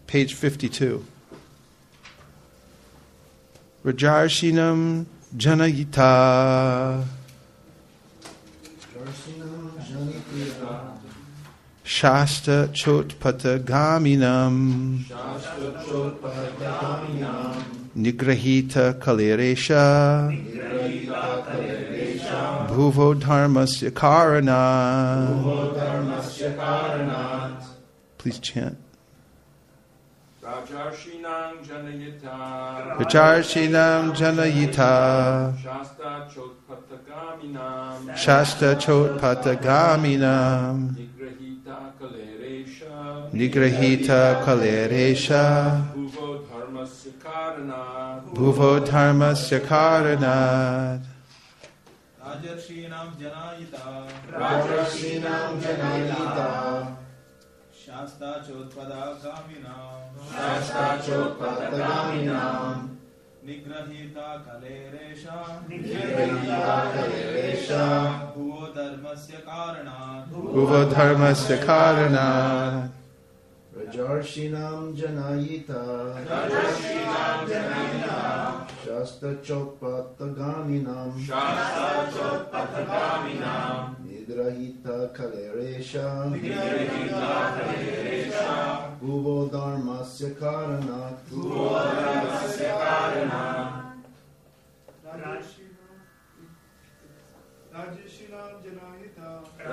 page 52. Rajarshinam Janayita Shasta Chotpatagaminam Nigrahita Kaleresha Bhuvo Dharmasya Karanat. Please chant. Rajarshinam Janayita Rajarshinam Janayita Shasta Chotpatagaminam Nigrahita Kaleresha Bhuvo Dharmasya Karanat. Rajarshinam Rajarshinam Janayita Shasta Chotpatagaminam Nigrahita Kaleresha Bhuvo Dharmasya Karanat. Rajarshinam Janayita Shasta Chotpatagaminam Nigrahita Kaleresha Bhuvo Dharmasya Karanat. Rajarshinam Janayita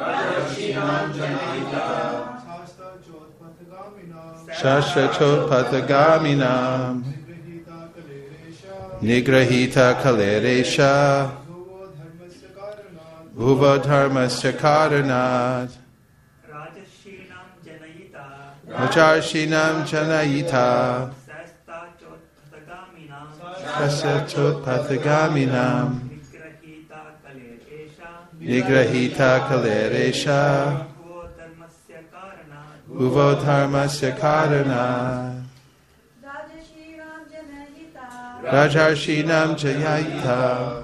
Shasta Chotpatagaminam Nigrahita Kaleresha Bhuvo Dharmasya Karanat. Rajarshinam Janayita Shasta Chotpatagaminam Nigrahita Kaleresha Bhuvo Dharmasya Karanat. Rajarshinam Janayita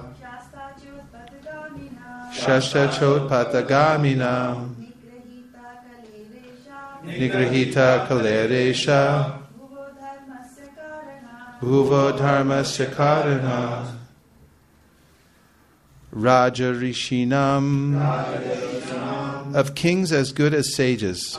Shasta Chotpatagaminam Nigrahita Kaleresha Bhuvo Dharmasya Karanat. Rajarishinam, of kings as good as sages.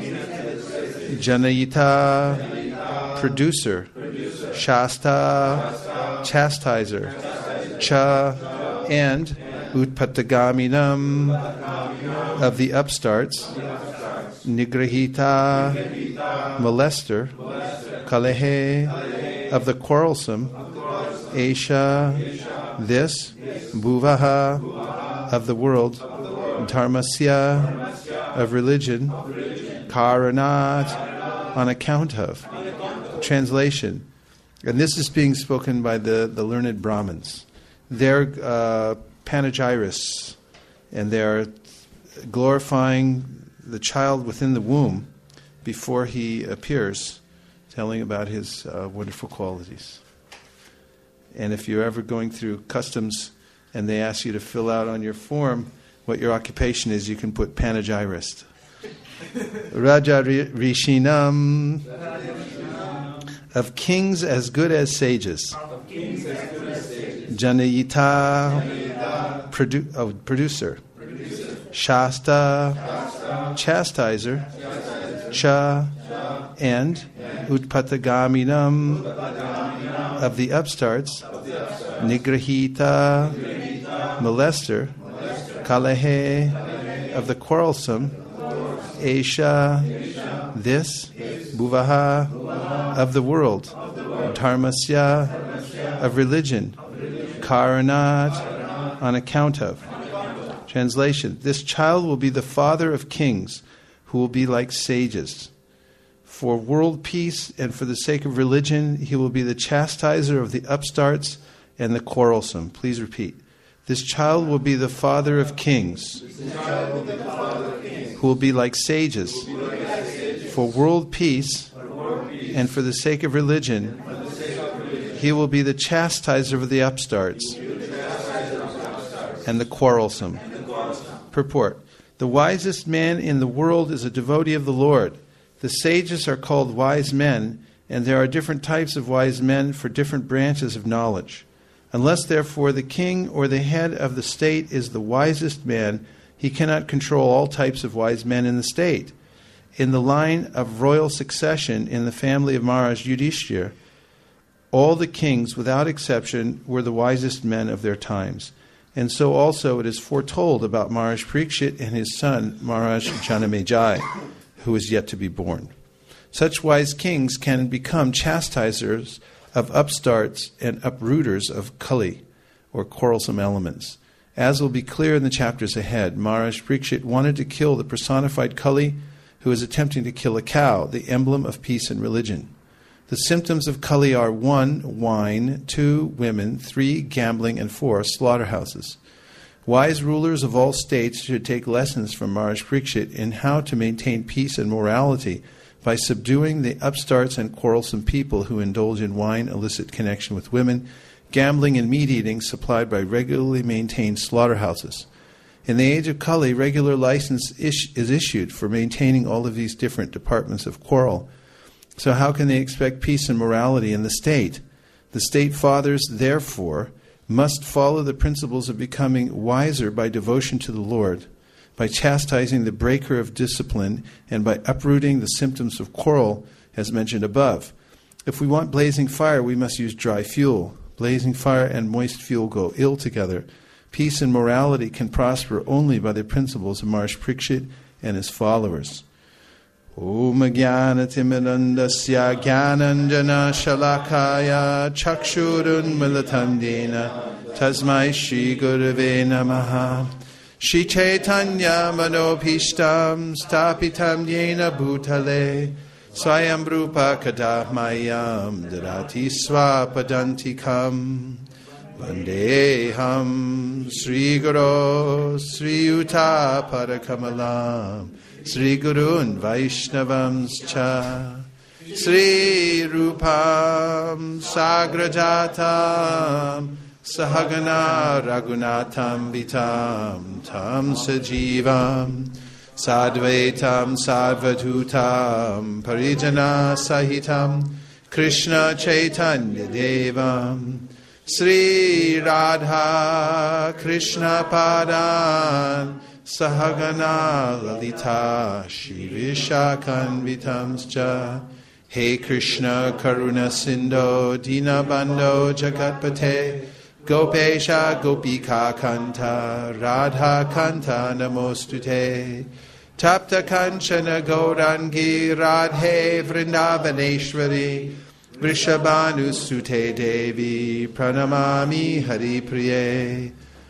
Janayita, producer. Shasta, chastiser. Cha, and Utpatagaminam, of the upstarts. Nigrahita, molester. Kalehe, of the quarrelsome. Esha, this. Bhuvaha, of the world. Dharmasya, of religion. Karanat, on account of. Translation. And this is being spoken by the learned Brahmins. They're panegyrists, and they're glorifying the child within the womb before he appears, telling about his wonderful qualities. And if you're ever going through customs and they ask you to fill out on your form what your occupation is, you can put panegyrist. Rajarishinam, of kings as good as sages. Janayita, producer. Shasta, chastiser. Cha, and Utpatagaminam, of the upstarts. Nigrahita, molester. Kalehe, of the quarrelsome. Esha, this. Bhuvaha, of the world. Dharmasya, of religion. Karanat, on account of. Translation. This child will be the father of kings, who will be like sages. For world peace and for the sake of religion, he will be the chastiser of the upstarts and the quarrelsome. Please repeat. This child will be the father of kings, who will be like sages. For world peace and for the sake of religion, he will be the chastiser of the upstarts and the quarrelsome. Purport. The wisest man in the world is a devotee of the Lord. The sages are called wise men, and there are different types of wise men for different branches of knowledge. Unless, therefore, the king or the head of the state is the wisest man, he cannot control all types of wise men in the state. In the line of royal succession in the family of Maharaj Yudhishthira, all the kings, without exception, were the wisest men of their times. And so also it is foretold about Maharaj Parikshit and his son, Maharaj Janamejaya, who is yet to be born. Such wise kings can become chastisers of upstarts and uprooters of Kali, or quarrelsome elements. As will be clear in the chapters ahead, Maharaj Parikshit wanted to kill the personified Kali, who is attempting to kill a cow, the emblem of peace and religion. The symptoms of Kali are 1, wine, 2, women, 3, gambling, and 4, slaughterhouses. Wise rulers of all states should take lessons from Maharaj Parikshit in how to maintain peace and morality by subduing the upstarts and quarrelsome people who indulge in wine, illicit connection with women, gambling, and meat eating supplied by regularly maintained slaughterhouses. In the age of Kali, regular license is issued for maintaining all of these different departments of quarrel. So how can they expect peace and morality in the state? The state fathers, therefore, must follow the principles of becoming wiser by devotion to the Lord, by chastising the breaker of discipline, and by uprooting the symptoms of quarrel, as mentioned above. If we want blazing fire, we must use dry fuel. Blazing fire and moist fuel go ill together. Peace and morality can prosper only by the principles of Maharaj Parikshit and his followers. Om Jnana Timirandasya Jnananjana Shalakaya Chakshurun Milatandena Tasmai Shri Gurave Namaha Shri Chaitanya Manobhishtam Stapitam Yena Bhutale Swayam Rupa Kadahmayam Dadati Swapadantikam Vandeham Sri Guru Sri Yuta Parakamalam Sri Gurun Vaishnavamscha Sri Rupam Sagrajatam Sahagana Raghunatham Vitam Tam Sajivam Sadvaitam Sarvadhutam Parijana Sahitam Krishna Chaitanya Devam Sri Radha Krishna Padan Sahagana Lalita Shri Vishakanvitamscha He Krishna Karuna Sindho Dinabandho Jagatpate Gopesha Gopika Kanta Radha Kanta Namostute Tapta Kanchana Gaurangi Radhe Vrindavaneshwari Vrishabhanu Sute Devi Pranamami Hari Priye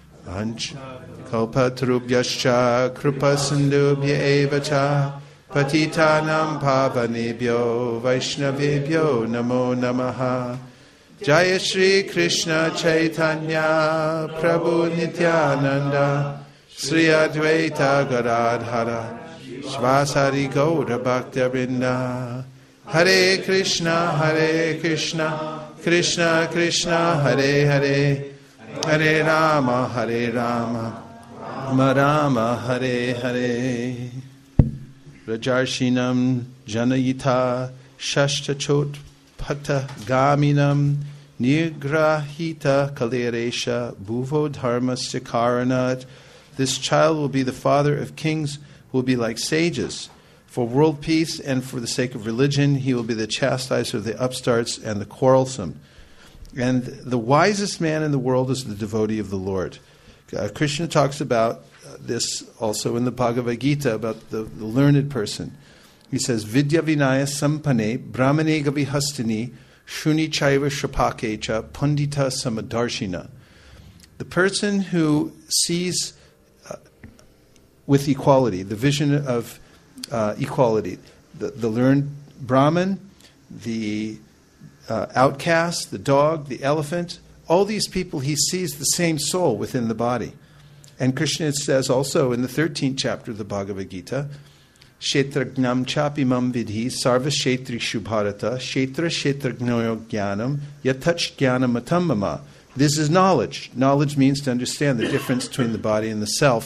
Kalpatarubhyascha Krupasindubhya evacha Patitanam Pavanebhyo Vaishnavebhyo Namo Namaha Jaya Shri Krishna Chaitanya Prabhu Nityananda Sri Advaita Gadadhara Shvasari Gaura Bhakta Vrinda Hare Krishna Krishna Krishna Hare Hare Hare Rama Rama Rama Hare Hare Rajarshinam Janayita Shashtachot Pata Gaminam Nigrahita Kaleresha Bhuvo Dharma Sikaranat. This child will be the father of kings who will be like sages. For world peace and for the sake of religion, he will be the chastiser of the upstarts and the quarrelsome. And the wisest man in the world is the devotee of the Lord. Krishna talks about this also in the Bhagavad Gita, about the learned person. He says, Vidya Vinaya Sampane Brahmane Gavihastini Shuni Chaiva Shapakecha Pandita Samadarshina. The person who sees with equality, the vision of equality, the learned Brahman, the outcast, the dog, the elephant, all these people, he sees the same soul within the body. And Krishna says also in the 13th chapter of the Bhagavad Gita, Kshetragnam chapi mam vidhi sarva kshetri shubharata kshetra kshetragnoyo jnanam yatach jnanam matam mama. This is knowledge. Knowledge means to understand the difference between the body and the self.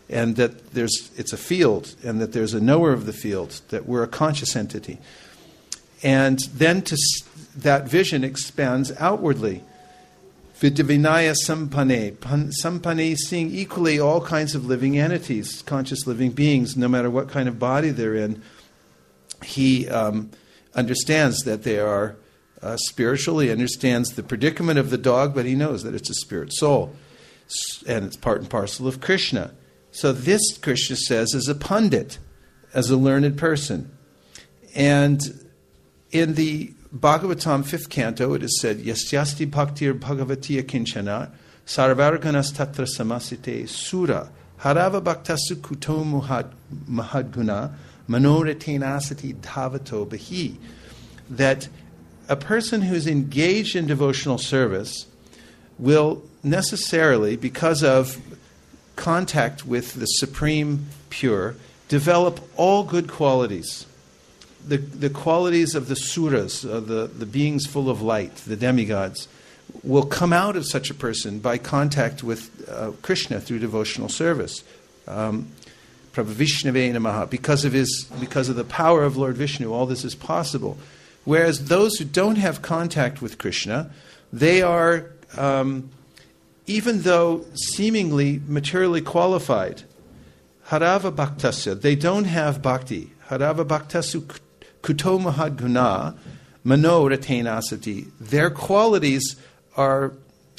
and that it's a field, and that there's a knower of the field, that we're a conscious entity. And then that vision expands outwardly. Vidivinaya sampane, seeing equally all kinds of living entities, conscious living beings, no matter what kind of body they're in. He understands that they are spiritual. He understands the predicament of the dog, but he knows that it's a spirit soul, and it's part and parcel of Krishna. So this, Krishna says, is a pundit, as a learned person. And in the Bhagavatam 5th canto, it is said, Yasyasti bhaktir bhagavatiya kinchana sarvarganas tatra samasite sura harava bhaktasu kuto mahadguna manoretenasati dhavato bahi. That a person who's engaged in devotional service will necessarily, because of contact with the Supreme Pure, develop all good qualities. The qualities of the suras, the beings full of light, the demigods, will come out of such a person by contact with Krishna through devotional service. Prabhavishnave namaha. Because of the power of Lord Vishnu, all this is possible. Whereas those who don't have contact with Krishna, they are, even though seemingly materially qualified, harava bhaktasya, they don't have bhakti. Harava bhaktasu kuto mahadguna mano retenasati. Their qualities are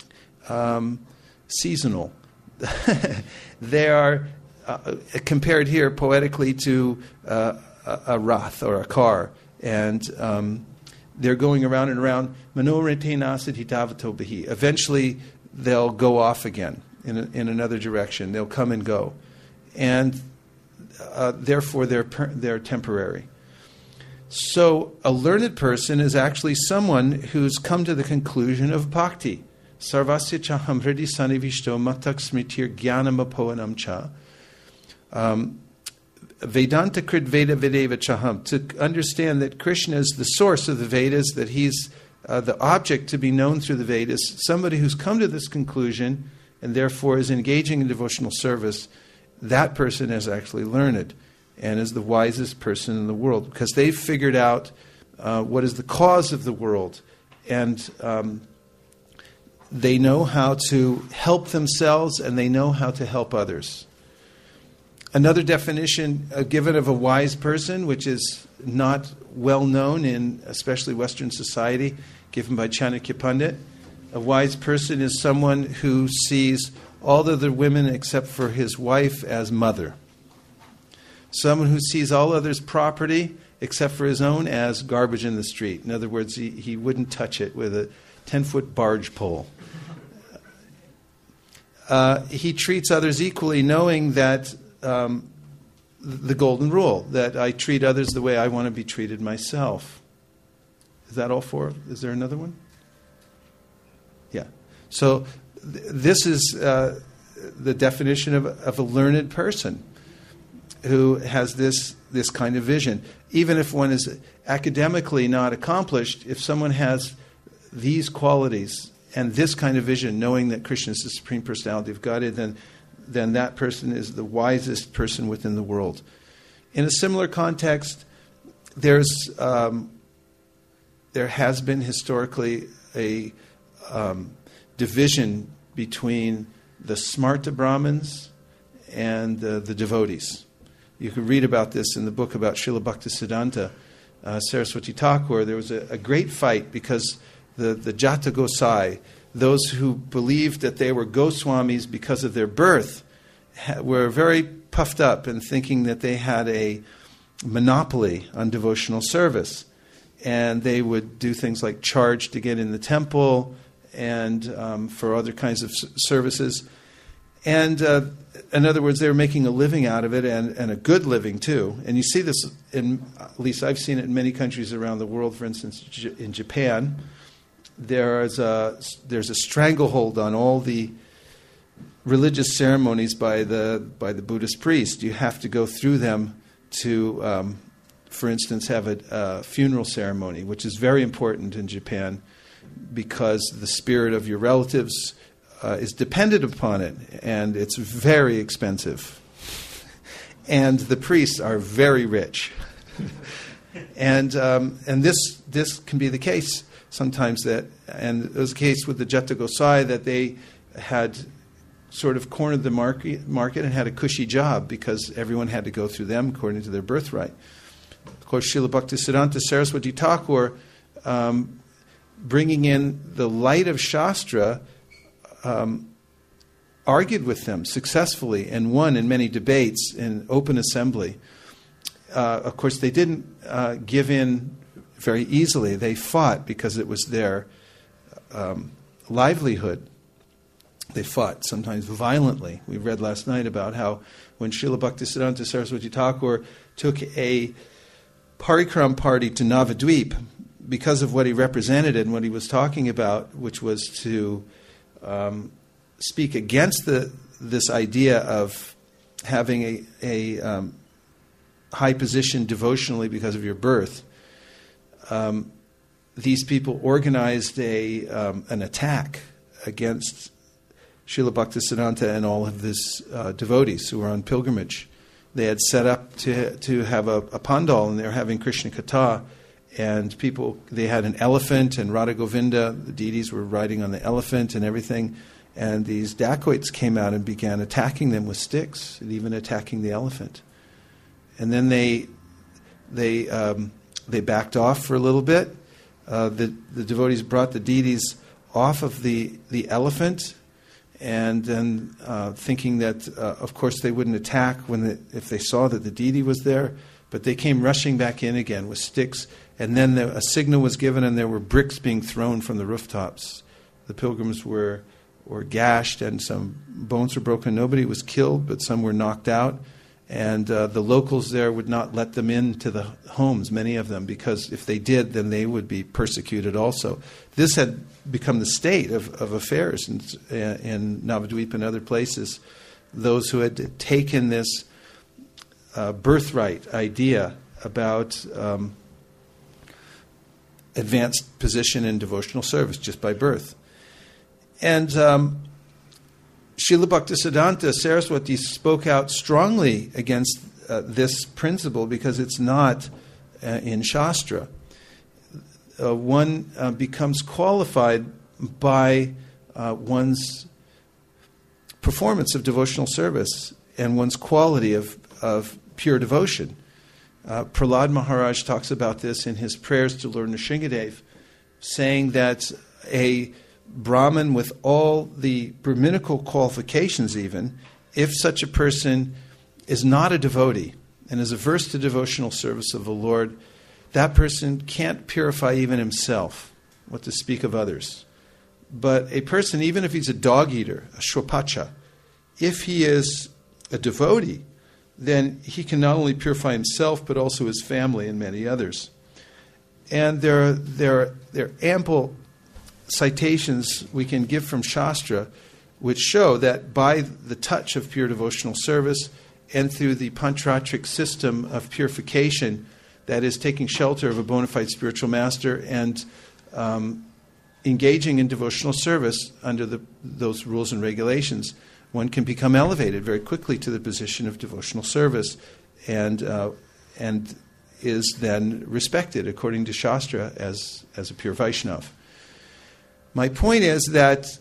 seasonal. They are compared here poetically to a rath or a car. And they're going around and around. Mano retenasati dhavato bahi. Eventually, they'll go off again in another direction. They'll come and go. And therefore, they're temporary. So a learned person is actually someone who's come to the conclusion of bhakti. Sarvasya chaham hridi sanivishto matak smritir jnanam apoanam cha. Vedanta krit Veda Vedeva chaham. To understand that Krishna is the source of the Vedas, that he's the object to be known through the Vedas. Somebody who's come to this conclusion and therefore is engaging in devotional service, that person is actually learned and is the wisest person in the world, because they've figured out what is the cause of the world, and they know how to help themselves and they know how to help others. Another definition given of a wise person, which is not well known in especially Western society, given by Chanakya Pandit, a wise person is someone who sees all other women except for his wife as mother. Someone who sees all others' property except for his own as garbage in the street. In other words, he wouldn't touch it with a 10-foot barge pole. He treats others equally, knowing that the golden rule, that I treat others the way I want to be treated myself. Is that all four? Is there another one? Yeah. So this is the definition of a learned person who has this kind of vision. Even if one is academically not accomplished, if someone has these qualities and this kind of vision, knowing that Krishna is the Supreme Personality of Godhead, then that person is the wisest person within the world. In a similar context, there has been historically a division between the Smarta Brahmins and the devotees. You can read about this in the book about Srila Bhaktisiddhanta Saraswati Thakur. There was a great fight because the Jata Gosai, those who believed that they were Goswamis because of their birth, were very puffed up and thinking that they had a monopoly on devotional service. And they would do things like charge to get in the temple and for other kinds of services. And in other words, they were making a living out of it, and a good living too. And you see this, at least I've seen it in many countries around the world. For instance, in Japan, there's a stranglehold on all the religious ceremonies by the Buddhist priest. You have to go through them to, for instance, have a funeral ceremony, which is very important in Japan because the spirit of your relatives is dependent upon it, and it's very expensive. and the priests are very rich. And this can be the case sometimes, and it was the case with the Jetta Gosai, that they had sort of cornered the market and had a cushy job because everyone had to go through them according to their birthright. Of course, Srila Bhaktisiddhanta Saraswati Thakur, bringing in the light of Shastra, argued with them successfully and won in many debates in open assembly. Of course, they didn't give in very easily. They fought because it was their livelihood. They fought, sometimes violently. We read last night about how when Srila Bhaktisiddhanta Saraswati Thakur took a parikram party to Navadvip, because of what he represented and what he was talking about, which was to speak against this idea of having a high position devotionally because of your birth, these people organized an attack against Srila Bhaktisiddhanta and all of his devotees who were on pilgrimage. They had set up to have a pandal, and they were having Krishna Katha, and they had an elephant, and Radha Govinda, the deities, were riding on the elephant and everything, and these dacoits came out and began attacking them with sticks and even attacking the elephant. And then they backed off for a little bit. The devotees brought the deities off of the elephant, and then thinking that, of course, they wouldn't attack if they saw that the deity was there, but they came rushing back in again with sticks, and then a signal was given, and there were bricks being thrown from the rooftops. The pilgrims were gashed, and some bones were broken. Nobody was killed, but some were knocked out. And the locals there would not let them into the homes, many of them, because if they did, then they would be persecuted also. This had become the state of affairs in Navadvip and other places. Those who had taken this birthright idea about advanced position in devotional service just by birth. And Srila Bhaktisiddhanta Saraswati spoke out strongly against this principle because it's not in Shastra. One becomes qualified by one's performance of devotional service and one's quality of pure devotion. Prahlad Maharaj talks about this in his prayers to Lord Nrsingadev, saying that a Brahmin with all the Brahminical qualifications even, if such a person is not a devotee and is averse to devotional service of the Lord, that person can't purify even himself, what to speak of others. But a person, even if he's a dog eater, a shwapacha, if he is a devotee, then he can not only purify himself but also his family and many others. And there are ample citations we can give from Shastra which show that by the touch of pure devotional service and through the Pancharatric system of purification, that is taking shelter of a bona fide spiritual master and engaging in devotional service under those rules and regulations, one can become elevated very quickly to the position of devotional service and is then respected according to Shastra as a pure Vaishnava. My point is that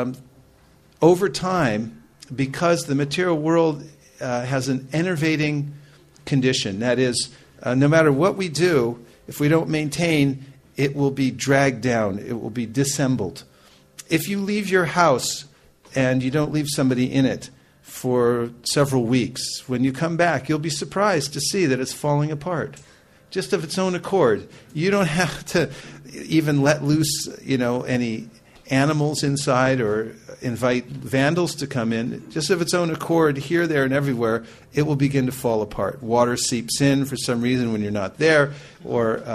over time, because the material world has an enervating condition, that is, no matter what we do, if we don't maintain, it will be dragged down, it will be dissembled. If you leave your house and you don't leave somebody in it for several weeks, when you come back, you'll be surprised to see that it's falling apart, just of its own accord. You don't have to even let loose, any animals inside or invite vandals to come in. Just of its own accord, here, there, and everywhere, it will begin to fall apart. Water seeps in for some reason when you're not there, or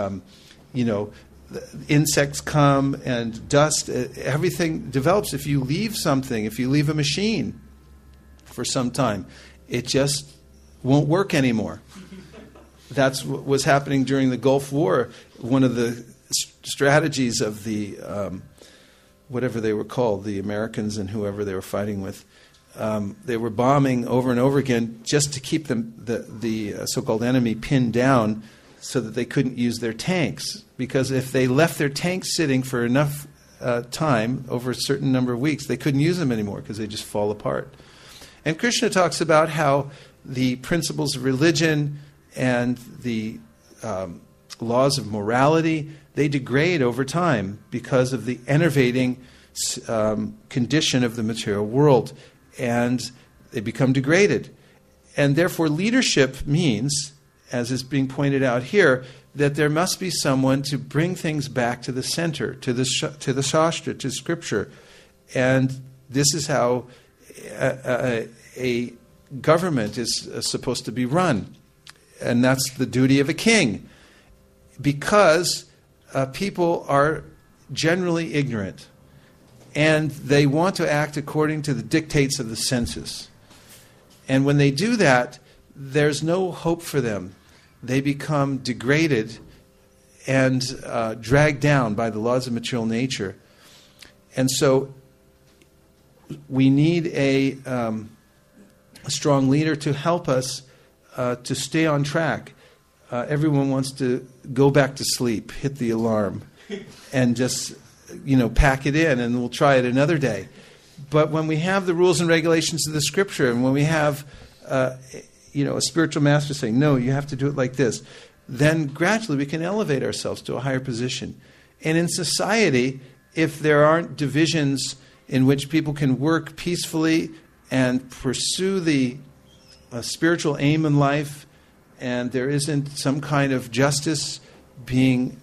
insects come and dust. Everything develops. If you leave something, if you leave a machine for some time, it just won't work anymore. That's what was happening during the Gulf War. One of the strategies of the, whatever they were called, the Americans and whoever they were fighting with, they were bombing over and over again just to keep the so-called enemy pinned down so that they couldn't use their tanks. Because if they left their tanks sitting for enough time, over a certain number of weeks, they couldn't use them anymore because they just fall apart. And Krishna talks about how the principles of religion and the laws of morality, they degrade over time because of the enervating condition of the material world. And they become degraded. And therefore leadership means, as is being pointed out here, that there must be someone to bring things back to the center, to the Shastra, to Scripture. And this is how a government is supposed to be run. And that's the duty of a king. Because people are generally ignorant. And they want to act according to the dictates of the senses. And when they do that, there's no hope for them. They become degraded and dragged down by the laws of material nature. And so we need a strong leader to help us to stay on track. Everyone wants to go back to sleep, hit the alarm, and just pack it in, and we'll try it another day. But when we have the rules and regulations of the Scripture, and when we have a spiritual master saying, no, you have to do it like this, then gradually we can elevate ourselves to a higher position. And in society, if there aren't divisions in which people can work peacefully and pursue the spiritual aim in life, and there isn't some kind of justice being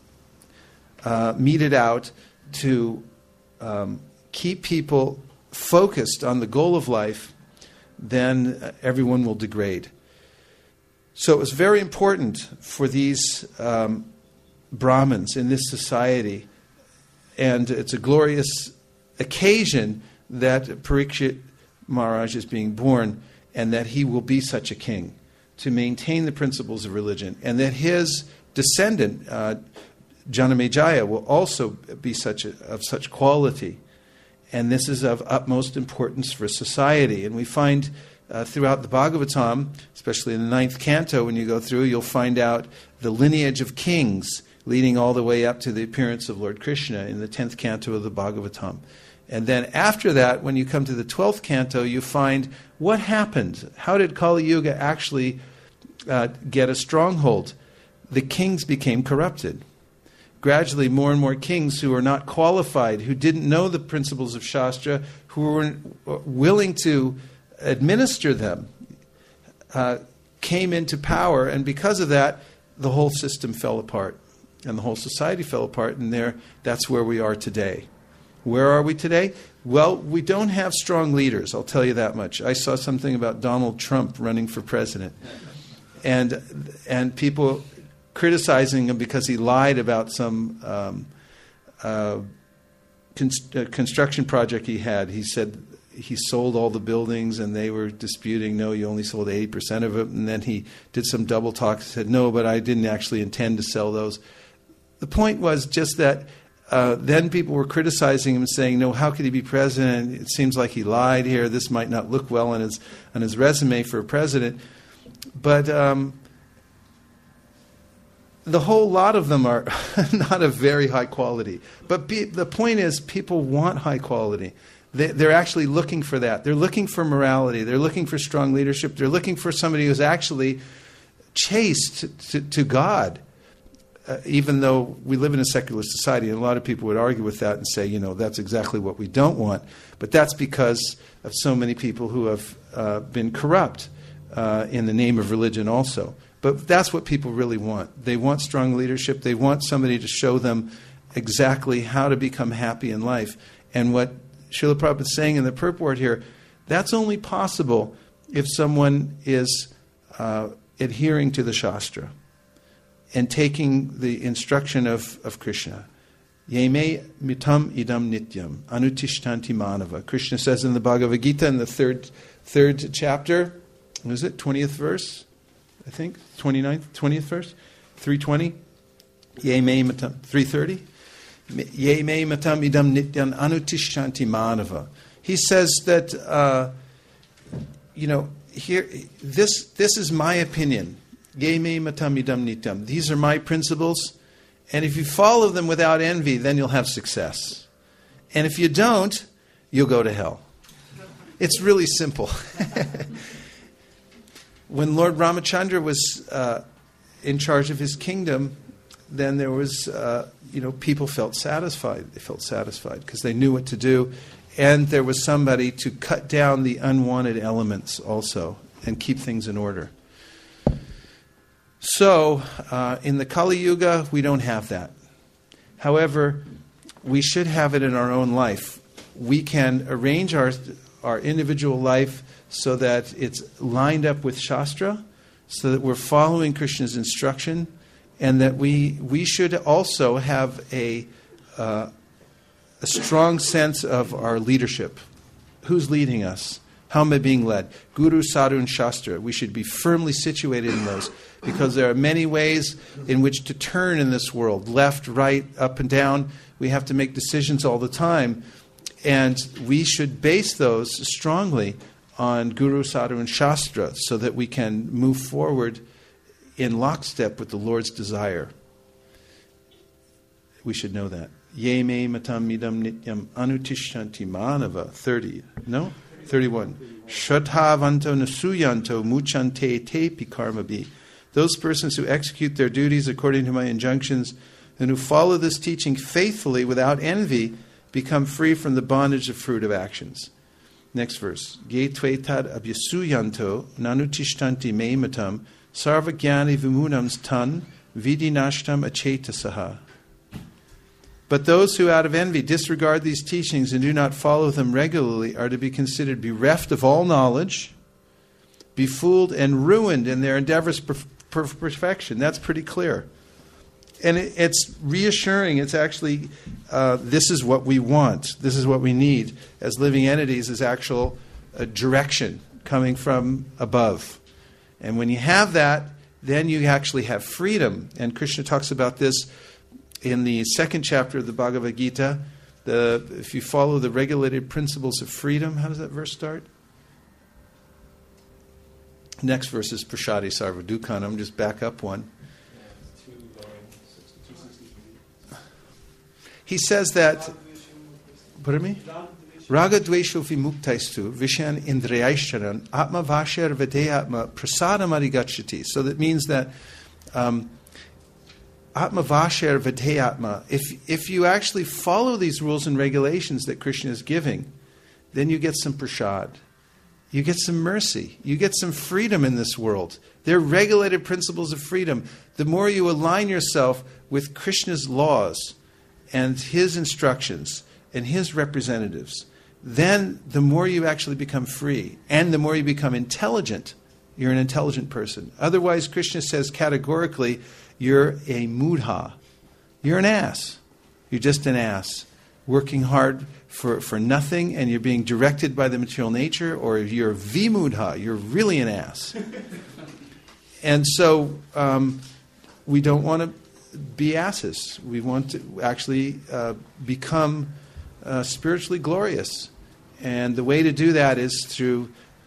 meted out to keep people focused on the goal of life, then everyone will degrade. So it was very important for these Brahmins in this society, and it's a glorious occasion that Parikshit Maharaj is being born, and that he will be such a king, to maintain the principles of religion, and that his descendant, Janamejaya, will also be of such quality. And this is of utmost importance for society. And we find throughout the Bhagavatam, especially in the 9th canto, when you go through, you'll find out the lineage of kings leading all the way up to the appearance of Lord Krishna in the 10th canto of the Bhagavatam. And then after that, when you come to the 12th canto, you find what happened. How did Kali Yuga actually get a stronghold? The kings became corrupted. Gradually, more and more kings who were not qualified, who didn't know the principles of Shastra, who were willing to administer them, came into power. And because of that, the whole system fell apart. And the whole society fell apart. And that's where we are today. Where are we today? Well, we don't have strong leaders, I'll tell you that much. I saw something about Donald Trump running for president. And people criticizing him because he lied about some construction project he had. He said he sold all the buildings, and they were disputing, no, you only sold 80% of it. And then he did some double talk and said, no, but I didn't actually intend to sell those. The point was just that then people were criticizing him and saying, no, how could he be president? It seems like he lied here. This might not look well on his resume for a president. But the whole lot of them are not of very high quality. But the point is, people want high quality. They're actually looking for that. They're looking for morality. They're looking for strong leadership. They're looking for somebody who's actually chaste to God. Even though we live in a secular society, and a lot of people would argue with that and say, that's exactly what we don't want. But that's because of so many people who have been corrupt in the name of religion also. But that's what people really want. They want strong leadership. They want somebody to show them exactly how to become happy in life. And what Srila Prabhupada is saying in the purport here, that's only possible if someone is adhering to the Shastra and taking the instruction of Krishna. Yeme mitam idam nityam anutishtanti manava. Krishna says in the Bhagavad Gita in the third chapter, what is it, 20th verse? I think, 29th, 20th verse? 320? Yeme mitam, 330? Yeme mitam idam nityam anutishtanti manava. He says that, here, this is my opinion. Ye me matam idam nitam. These are my principles. And if you follow them without envy, then you'll have success. And if you don't, you'll go to hell. It's really simple. When Lord Ramachandra was in charge of his kingdom, then there was, people felt satisfied. They felt satisfied because they knew what to do. And there was somebody to cut down the unwanted elements also and keep things in order. So, in the Kali Yuga, we don't have that. However, we should have it in our own life. We can arrange our individual life so that it's lined up with Shastra, so that we're following Krishna's instruction, and that we should also have a strong sense of our leadership. Who's leading us? How am I being led? Guru, Sadhu, and Shastra. We should be firmly situated in those, because there are many ways in which to turn in this world. Left, right, up and down. We have to make decisions all the time. And we should base those strongly on Guru, Sadhu, and Shastra so that we can move forward in lockstep with the Lord's desire. We should know that. Ye me matam midam nityam anutishyanti manava. 30. No? 31. Shraddhavanto nasuyanto muchante te pikarmabi. Those persons who execute their duties according to my injunctions and who follow this teaching faithfully without envy become free from the bondage of fruit of actions. Next verse. Ye tvetad abhyasuyanto nanutishtanti me matam sarvagyani vimunams tan vidinashtam achetasaha. But those who out of envy disregard these teachings and do not follow them regularly are to be considered bereft of all knowledge, befooled and ruined in their endeavors for perfection. That's pretty clear. And it's reassuring. It's actually, this is what we want. This is what we need as living entities, is actual direction coming from above. And when you have that, then you actually have freedom. And Krishna talks about this in the second chapter of the Bhagavad Gita. If you follow the regulated principles of freedom, how does that verse start? Next verse is Prashadi Sarva Dukhanam. Just back up one. He says that, pardon me? Raga dvesho vimuktaistu vishan indriyaishcharan atma vasher vedeyatma prasadam arigachati. So that means that atma vasher vedeyatma, if you actually follow these rules and regulations that Krishna is giving, then you get some prasad. You get some mercy. You get some freedom in this world. They're regulated principles of freedom. The more you align yourself with Krishna's laws and his instructions and his representatives, then the more you actually become free and the more you become intelligent. You're an intelligent person. Otherwise, Krishna says categorically, you're a mudha. You're an ass. You're just an ass, working hard for nothing, and you're being directed by the material nature, or you're vimudha. You're really an ass. And so we don't want to be asses. We want to actually become spiritually glorious. And the way to do that is through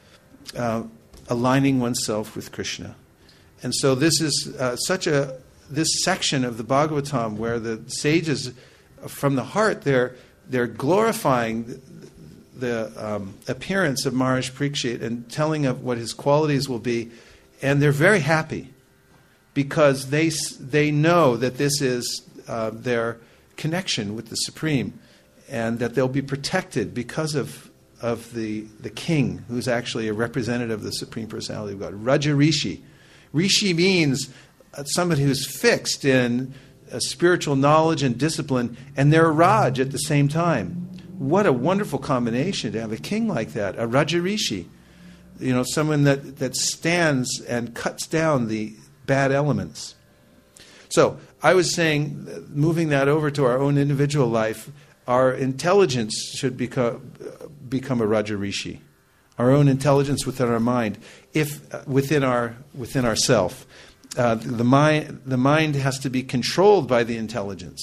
aligning oneself with Krishna. And so this is this section of the Bhagavatam where the sages from the heart, they're glorifying the appearance of Maharaj Parikshit and telling of what his qualities will be. And they're very happy because they know that this is their connection with the Supreme, and that they'll be protected because of the king, who's actually a representative of the Supreme Personality of God. Raja Rishi. Rishi means somebody who's fixed in spiritual knowledge and discipline, and they're a Raj at the same time. What a wonderful combination to have a king like that, a Raja Rishi. You know, someone that stands and cuts down the bad elements. So, I was saying, moving that over to our own individual life, our intelligence should become a Raja Rishi. Our own intelligence within our mind, within our self. The mind has to be controlled by the intelligence,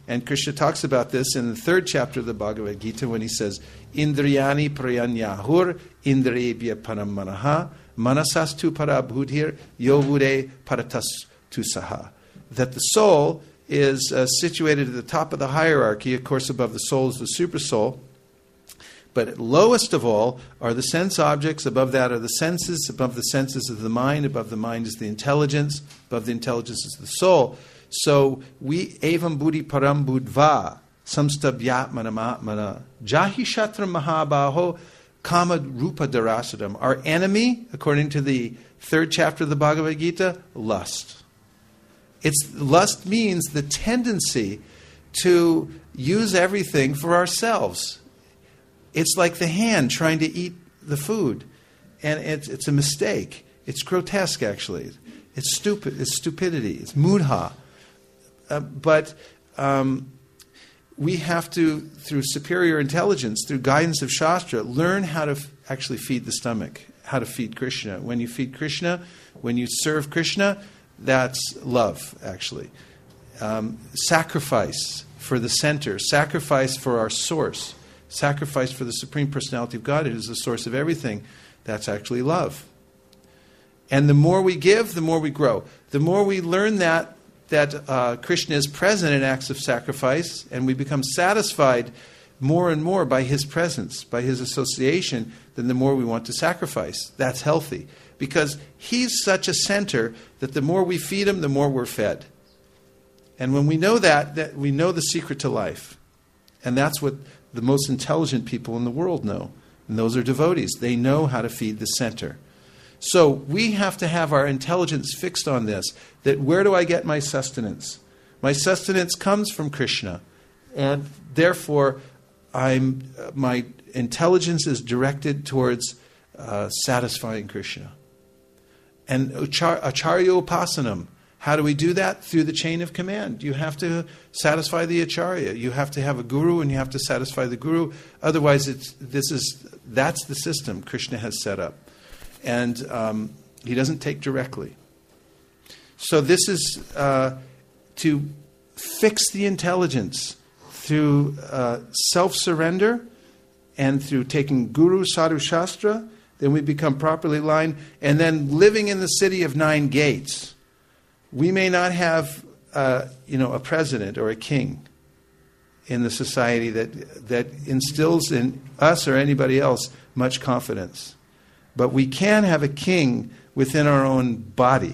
And Krishna talks about this in the 3rd chapter of the Bhagavad Gita when he says, Indriyani prayanyahur indriyebhya param manaha manasastu parabhudhir yovure paratastu saha. That the soul is situated at the top of the hierarchy. Of course, above the soul is the super soul. But lowest of all are the sense objects. Above that are the senses. Above the senses is the mind. Above the mind is the intelligence. Above the intelligence is the soul. So we evam buddhi param buddhva samstabhyatmanam jahi shatram mahabaho kama rupa darasadam. Our enemy, according to the 3rd chapter of the Bhagavad Gita, lust. Lust means the tendency to use everything for ourselves. It's like the hand trying to eat the food, and it's a mistake. It's grotesque, actually. It's stupid. It's stupidity. It's mudha. But we have to, through superior intelligence, through guidance of Shastra, learn how to actually feed the stomach, how to feed Krishna. When you feed Krishna, when you serve Krishna, that's love, actually. Sacrifice for the center, sacrifice for our source, sacrifice for the Supreme Personality of God, it is the source of everything. That's actually love. And the more we give, the more we grow. The more we learn that Krishna is present in acts of sacrifice, and we become satisfied more and more by his presence, by his association, then the more we want to sacrifice. That's healthy. Because he's such a center that the more we feed him, the more we're fed. And when we know that we know the secret to life. And that's what the most intelligent people in the world know. And those are devotees. They know how to feed the center. So we have to have our intelligence fixed on this. That where do I get my sustenance? My sustenance comes from Krishna. And therefore, my intelligence is directed towards satisfying Krishna. And acharya upasanam. How do we do that? Through the chain of command. You have to satisfy the acharya. You have to have a guru, and you have to satisfy the guru. Otherwise, that's the system Krishna has set up. And he doesn't take directly. So this is to fix the intelligence through self-surrender and through taking guru, sadhu, shastra. Then we become properly aligned. And then living in the city of 9 gates. We may not have a president or a king in the society that instills in us or anybody else much confidence. But we can have a king within our own body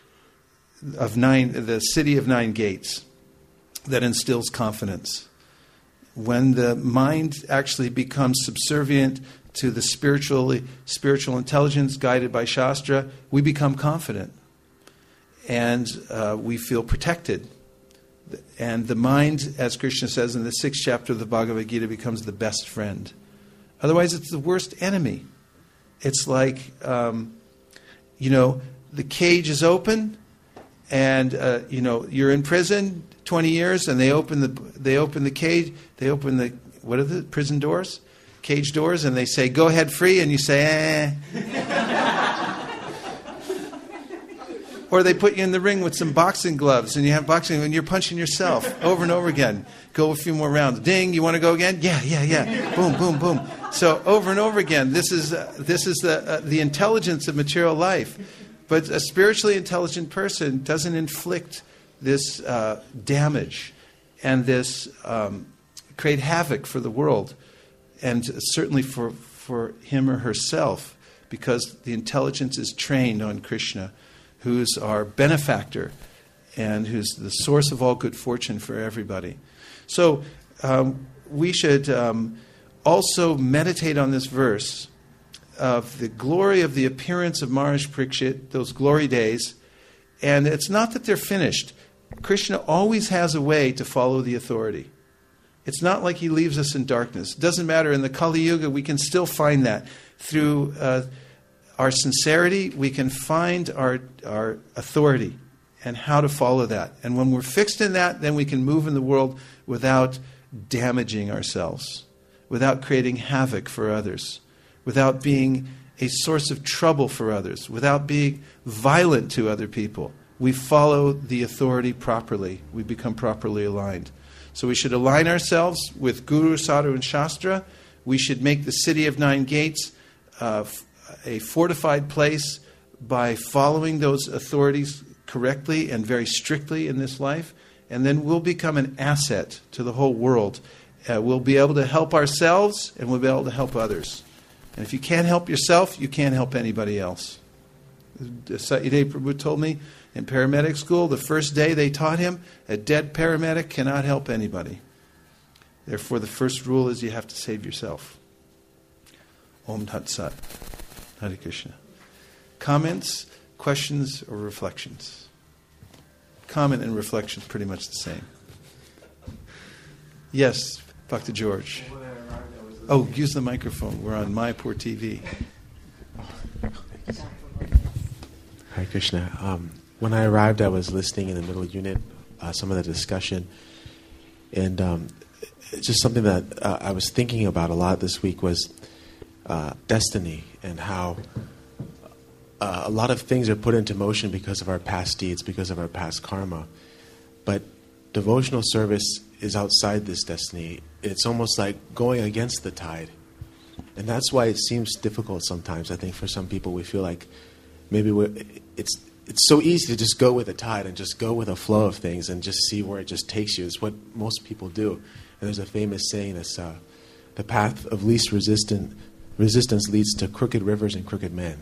of the city of 9 gates that instills confidence. When the mind actually becomes subservient to the spiritual intelligence guided by Shastra, we become confident. And we feel protected. And the mind, as Krishna says in the 6th chapter of the Bhagavad Gita, becomes the best friend. Otherwise, it's the worst enemy. It's like, the cage is open, and you're in prison 20 years, and they open the cage. They open what are the prison doors? Cage doors, and they say, "Go ahead, free," and you say, "Eh." Or they put you in the ring with some boxing gloves, and you have boxing, and you're punching yourself over and over again. Go a few more rounds. Ding, you want to go again? Yeah. Boom, boom, boom. So over and over again. This is the intelligence of material life. But a spiritually intelligent person doesn't inflict this damage and this create havoc for the world, and certainly for him or herself, because the intelligence is trained on Krishna, who's our benefactor and who's the source of all good fortune for everybody. So we should also meditate on this verse of the glory of the appearance of Maharaj Parikshit, those glory days. And it's not that they're finished. Krishna always has a way to follow the authority. It's not like he leaves us in darkness. It doesn't matter. In the Kali Yuga, we can still find that. Through our sincerity, we can find our authority and how to follow that. And when we're fixed in that, then we can move in the world without damaging ourselves, without creating havoc for others, without being a source of trouble for others, without being violent to other people. We follow the authority properly. We become properly aligned. So we should align ourselves with Guru, Sadhu, and Shastra. We should make the city of 9 gates a fortified place by following those authorities correctly and very strictly in this life. And then we'll become an asset to the whole world. We'll be able to help ourselves, and we'll be able to help others. And if you can't help yourself, you can't help anybody else. Satyadev Prabhu told me in paramedic school, the first day they taught him, a dead paramedic cannot help anybody. Therefore, the first rule is you have to save yourself. Om Tat Sat. Hare Krishna. Comments, questions, or reflections? Comment and reflection is pretty much the same. Yes, Bhakta George. Oh, use the microphone. We're on Mayapur TV. Hare Krishna. When I arrived, I was listening in the middle unit, some of the discussion, and just something that I was thinking about a lot this week was destiny, and how a lot of things are put into motion because of our past deeds, because of our past karma. But devotional service is outside this destiny. It's almost like going against the tide. And that's why it seems difficult sometimes. I think for some people we feel like maybe it's so easy to just go with the tide and just go with the flow of things and just see where it just takes you. It's what most people do. And there's a famous saying that's the path of least resistance leads to crooked rivers and crooked men.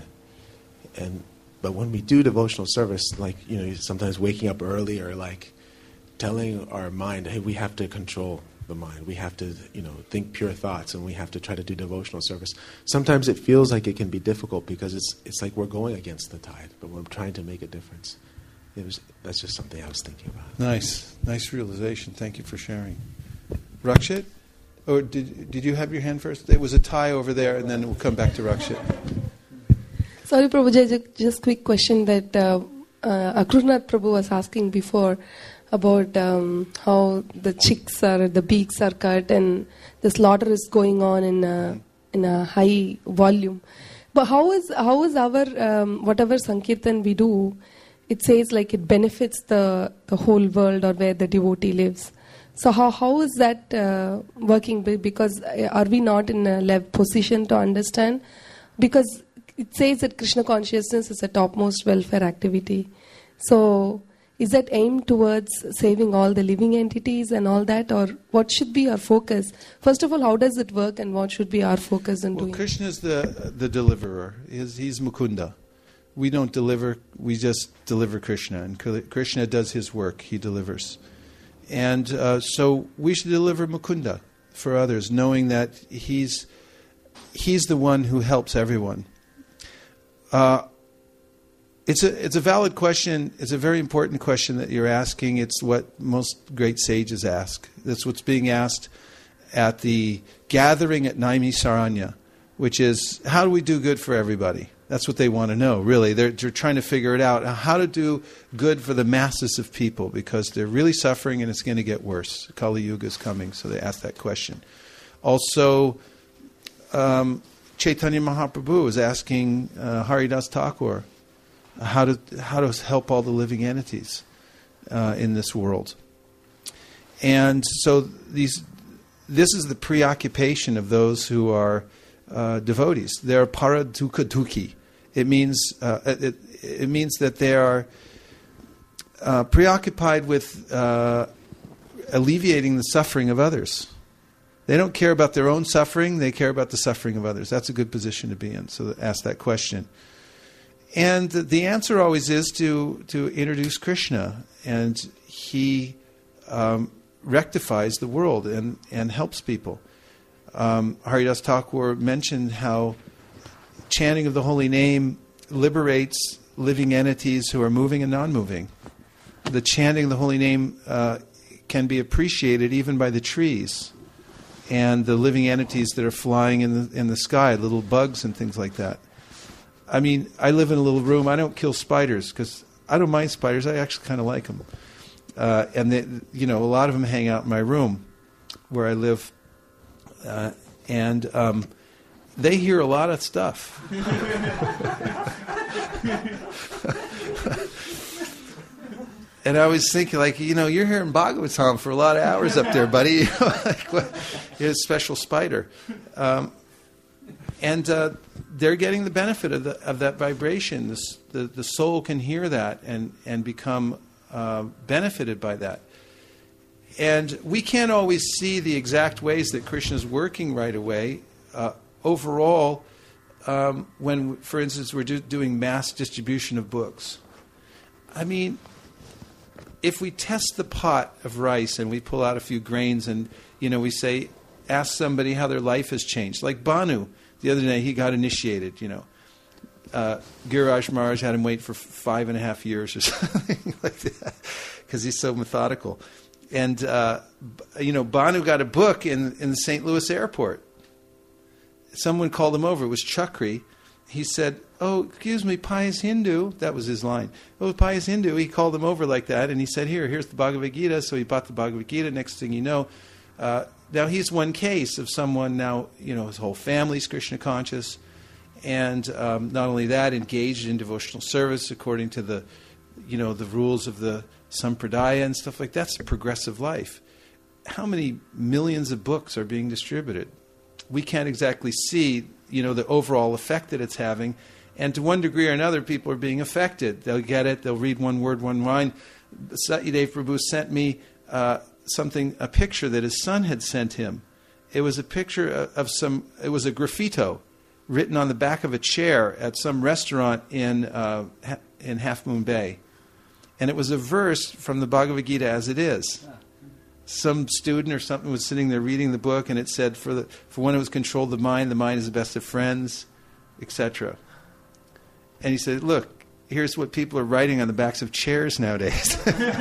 But when we do devotional service, like, sometimes waking up early, or like telling our mind, hey, we have to control the mind. We have to, think pure thoughts, and we have to try to do devotional service. Sometimes it feels like it can be difficult because it's like we're going against the tide, but we're trying to make a difference. That's just something I was thinking about. Nice realization. Thank you for sharing. Rakshit? Or did you have your hand first? There was a tie over there, and then we'll come back to Rakshit. Sorry, Prabhuji, just quick question that Akrurnath Prabhu was asking before about how the chicks or the beaks are cut and the slaughter is going on in a high volume. But how is our whatever Sankirtan we do, it says like it benefits the whole world or where the devotee lives. So how is that working? Because are we not in a position to understand? Because it says that Krishna consciousness is a topmost welfare activity. So is that aimed towards saving all the living entities and all that, or what should be our focus? First of all, how does it work, and what should be our focus in doing? Krishna is the deliverer. He's Mukunda. We don't deliver, we just deliver Krishna. And Krishna does his work, he delivers. And so we should deliver Mukunda for others, knowing that he's the one who helps everyone. It's a valid question. It's a very important question that you're asking. It's what most great sages ask. That's what's being asked at the gathering at Naimisaranya, which is, how do we do good for everybody? That's what they want to know, really. They're trying to figure it out, how to do good for the masses of people, because they're really suffering and it's going to get worse. Kali Yuga is coming, so they ask that question. Also, Chaitanya Mahaprabhu is asking Haridas Thakur how to help all the living entities in this world. And so this is the preoccupation of those who are devotees. They're paradukha. It means that they are preoccupied with alleviating the suffering of others. They don't care about their own suffering, they care about the suffering of others. That's a good position to be in, so ask that question. And the answer always is to introduce Krishna, and he rectifies the world and helps people. Haridas Thakur mentioned how chanting of the holy name liberates living entities who are moving and non-moving. The chanting of the holy name can be appreciated even by the trees and the living entities that are flying in the sky, little bugs and things like that. I mean, I live in a little room. I don't kill spiders because I don't mind spiders. I actually kind of like them. And they, a lot of them hang out in my room where I live. And they hear a lot of stuff. And I was thinking, like, you're hearing Bhagavatam for a lot of hours up there, buddy. You're a special spider. And they're getting the benefit of that vibration. The soul can hear that and become benefited by that. And we can't always see the exact ways that Krishna is working right away. Overall, when, for instance, we're doing mass distribution of books, I mean, if we test the pot of rice and we pull out a few grains and, we say, ask somebody how their life has changed. Like Banu, the other day, he got initiated, Giriraj Maharaj had him wait for 5.5 years or something like that because he's so methodical. And, Banu got a book in the St. Louis airport. Someone called him over. It was Chakri. He said, "Oh, excuse me, pious Hindu." That was his line. "Oh, pious Hindu." He called him over like that, and he said, here's the Bhagavad Gita. So he bought the Bhagavad Gita. Next thing you know, now he's one case of someone now, his whole family's Krishna conscious. And not only that, engaged in devotional service according to the rules of the Sampradaya and stuff like that. That's a progressive life. How many millions of books are being distributed? We can't exactly see, the overall effect that it's having. And to one degree or another, people are being affected. They'll get it. They'll read one word, one line. Satyadev Prabhu sent me a picture that his son had sent him. It was a picture of it was a graffito written on the back of a chair at some restaurant in Half Moon Bay. And it was a verse from the Bhagavad Gita as it is. Some student or something was sitting there reading the book, and it said, for one who has controlled the mind is the best of friends, etc. And he said, look, here's what people are writing on the backs of chairs nowadays.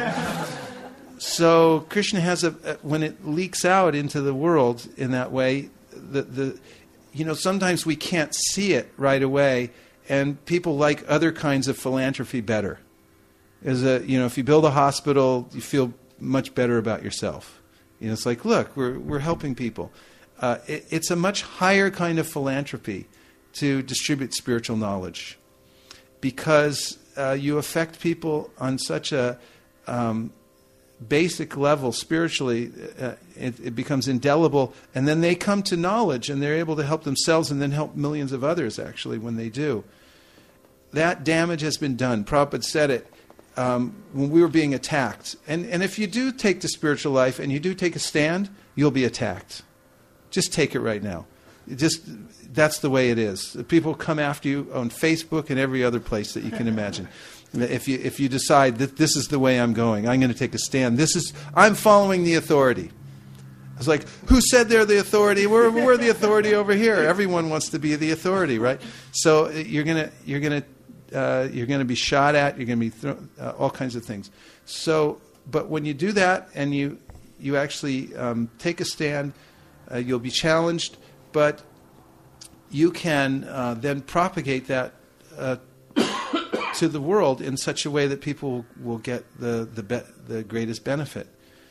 So Krishna has when it leaks out into the world in that way, sometimes we can't see it right away, and people like other kinds of philanthropy better. If you build a hospital, you feel much better about yourself. It's like, look, we're helping people. It's a much higher kind of philanthropy to distribute spiritual knowledge, because you affect people on such a basic level spiritually. It becomes indelible, and then they come to knowledge, and they're able to help themselves and then help millions of others, actually, when they do. That damage has been done. Prabhupada said it when we were being attacked. And if you do take the spiritual life and you do take a stand, you'll be attacked. Just take it right now. That's the way it is. People come after you on Facebook and every other place that you can imagine. If you decide that this is the way I'm going to take a stand. I'm following the authority. It's like, who said they're the authority? We're the authority over here. Everyone wants to be the authority, right? So you're gonna be shot at. You're gonna be thrown, all kinds of things. So, but when you do that and you actually take a stand, you'll be challenged, but you can then propagate that to the world in such a way that people will get the greatest benefit.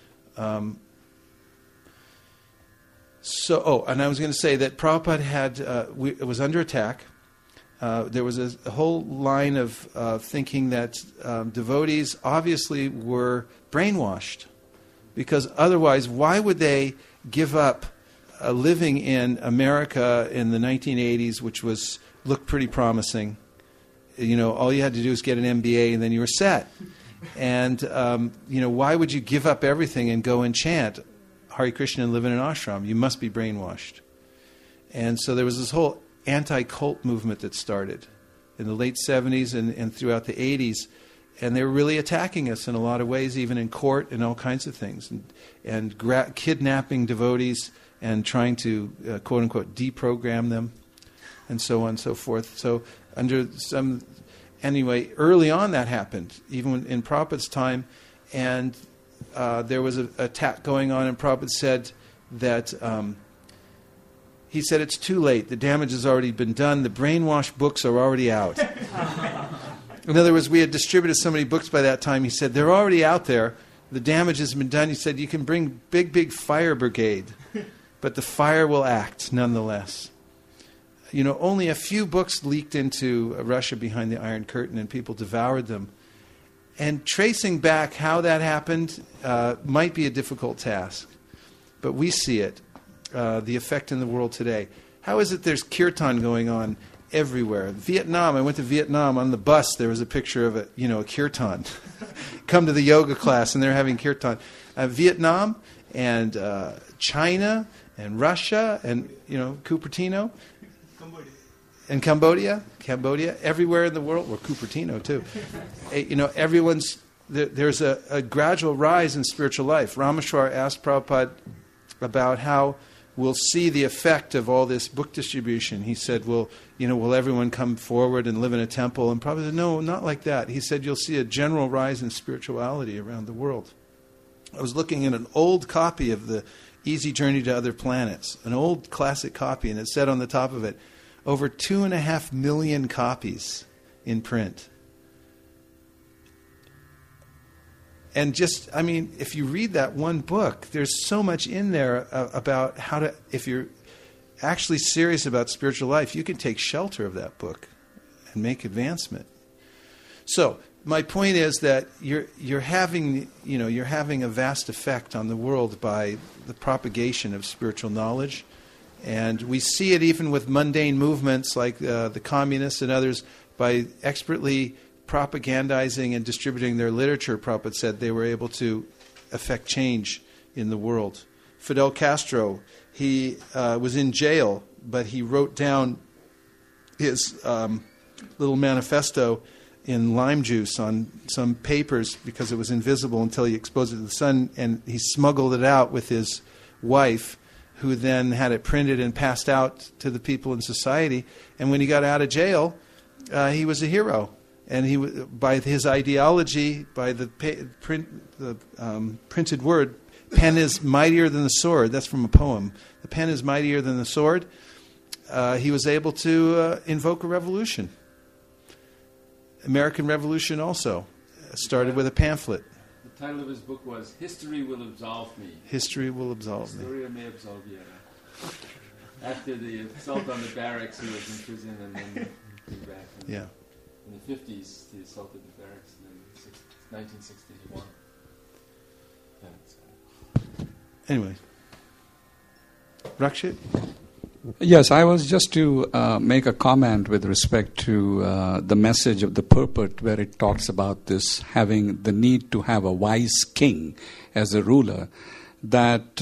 And I was going to say that Prabhupada had it was under attack. There was a whole line of thinking that devotees obviously were brainwashed, because otherwise, why would they give up living in America in the 1980s, which looked pretty promising? All you had to do was get an MBA, and then you were set. And why would you give up everything and go and chant Hare Krishna and live in an ashram? You must be brainwashed. And so there was this whole anti-cult movement that started in the late 70s and throughout the 80s. And they were really attacking us in a lot of ways, even in court and all kinds of things. And kidnapping devotees and trying to, quote-unquote, deprogram them and so on and so forth. So anyway, early on that happened, even in Prabhupada's time. And there was an attack going on, and Prabhupada said that he said it's too late. The damage has already been done. The brainwash books are already out. In other words, we had distributed so many books by that time. He said they're already out there. The damage has been done. He said you can bring big fire brigade, but the fire will act nonetheless. Only a few books leaked into Russia behind the Iron Curtain, and people devoured them. And tracing back how that happened might be a difficult task. But we see it, the effect in the world today. How is it there's kirtan going on everywhere? Vietnam, I went to Vietnam. On the bus, there was a picture of a kirtan. Come to the yoga class, and they're having kirtan. Vietnam and China and Russia and, Cupertino. And Cambodia, everywhere in the world, or Cupertino too. There's a gradual rise in spiritual life. Rameshwar asked Prabhupada about how we'll see the effect of all this book distribution. He said, will everyone come forward and live in a temple? And Prabhupada said, no, not like that. He said, you'll see a general rise in spirituality around the world. I was looking at an old copy of the Easy Journey to Other Planets, an old classic copy, and it said on the top of it, over 2.5 million copies in print. And if you read that one book, there's so much in there about how to, if you're actually serious about spiritual life, you can take shelter of that book and make advancement. So, my point is that you're having a vast effect on the world by the propagation of spiritual knowledge. And we see it even with mundane movements like the communists and others, by expertly propagandizing and distributing their literature. Prabhupada said they were able to affect change in the world. Fidel Castro, he was in jail, but he wrote down his little manifesto in lime juice on some papers because it was invisible until he exposed it to the sun, and he smuggled it out with his wife, who then had it printed and passed out to the people in society. And when he got out of jail, he was a hero. And by his ideology, by the printed word, pen is mightier than the sword. That's from a poem. The pen is mightier than the sword. He was able to invoke a revolution. American Revolution also started with a pamphlet. The title of his book was History Will Absolve Me. History Will Absolve Me. Historia me absolviera. After the assault on the barracks, he was in prison and then came back. Yeah. In the 50s, he assaulted the barracks, and then 1961. Anyway. Rakshit? Yes, I was just to make a comment with respect to the message of the purport, where it talks about this having the need to have a wise king as a ruler, that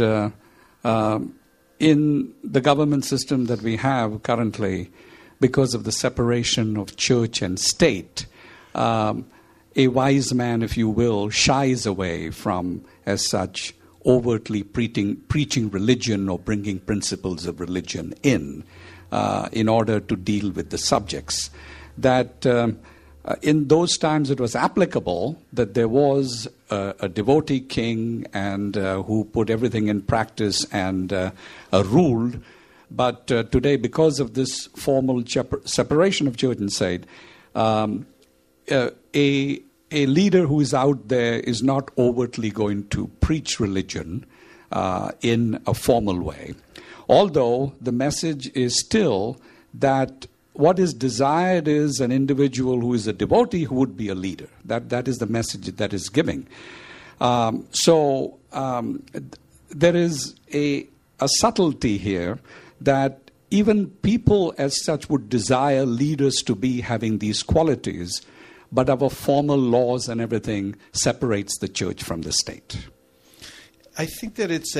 in the government system that we have currently, because of the separation of church and state, a wise man, if you will, shies away from, as such, overtly preaching religion or bringing principles of religion in order to deal with the subjects. That in those times it was applicable that there was a devotee king and who put everything in practice and ruled. But today, because of this formal separation of church and state, a leader who is out there is not overtly going to preach religion in a formal way. Although the message is still that what is desired is an individual who is a devotee who would be a leader. That is the message that is giving. So there is a subtlety here that even people as such would desire leaders to be having these qualities, but our formal laws and everything separates the church from the state. I think that it's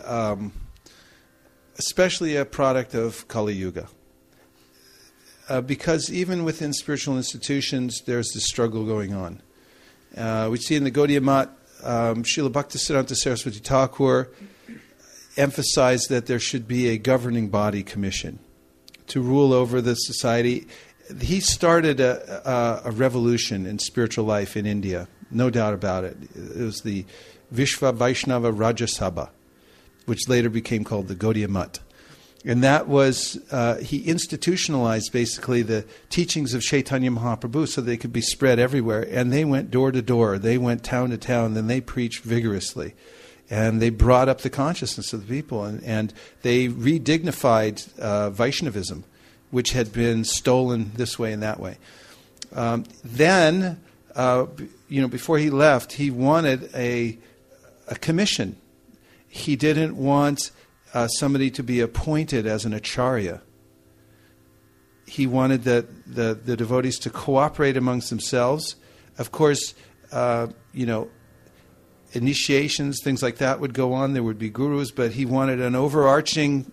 especially a product of Kali Yuga. Because even within spiritual institutions, there's this struggle going on. We see in the Gaudiya Mat, Srila Bhaktisiddhanta Saraswati Thakur emphasized that there should be a governing body commission to rule over the society. He started a revolution in spiritual life in India, no doubt about it. It was the Vishva Vaishnava Rajya Sabha, which later became called the Gaudiya Mat. And that was, he institutionalized basically the teachings of Chaitanya Mahaprabhu so they could be spread everywhere. And they went door to door, they went town to town, and they preached vigorously. And they brought up the consciousness of the people, and they redignified Vaishnavism, which had been stolen this way and that way. Then before he left, he wanted a commission. He didn't want somebody to be appointed as an acharya. He wanted the devotees to cooperate amongst themselves. Of course, initiations, things like that would go on. There would be gurus, but he wanted an overarching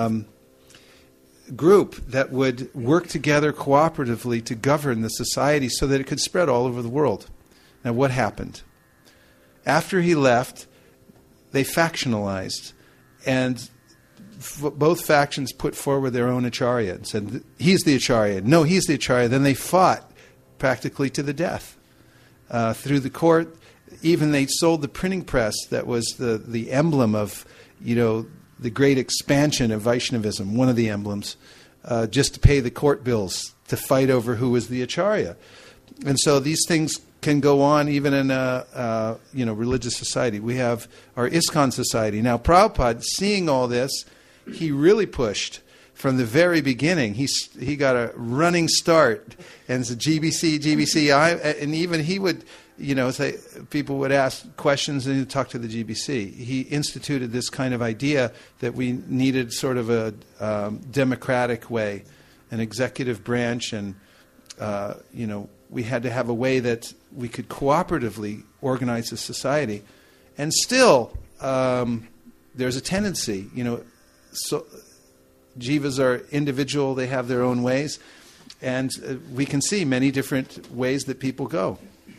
group that would work together cooperatively to govern the society so that it could spread all over the world. Now, what happened? After he left, they factionalized, and both factions put forward their own acharya and said, he's the acharya. No, he's the acharya. Then they fought practically to the death through the court. Even they sold the printing press that was the emblem of, the great expansion of Vaishnavism, one of the emblems, just to pay the court bills to fight over who was the acharya. And so these things can go on even in a religious society. We have our ISKCON society. Now, Prabhupada, seeing all this, he really pushed from the very beginning. He got a running start and said, GBC, and even he would, say, people would ask questions and he'd talk to the GBC. He instituted this kind of idea that we needed sort of a democratic way, an executive branch, and we had to have a way that we could cooperatively organize a society. And still, there's a tendency, so jivas are individual, they have their own ways, and we can see many different ways that people go.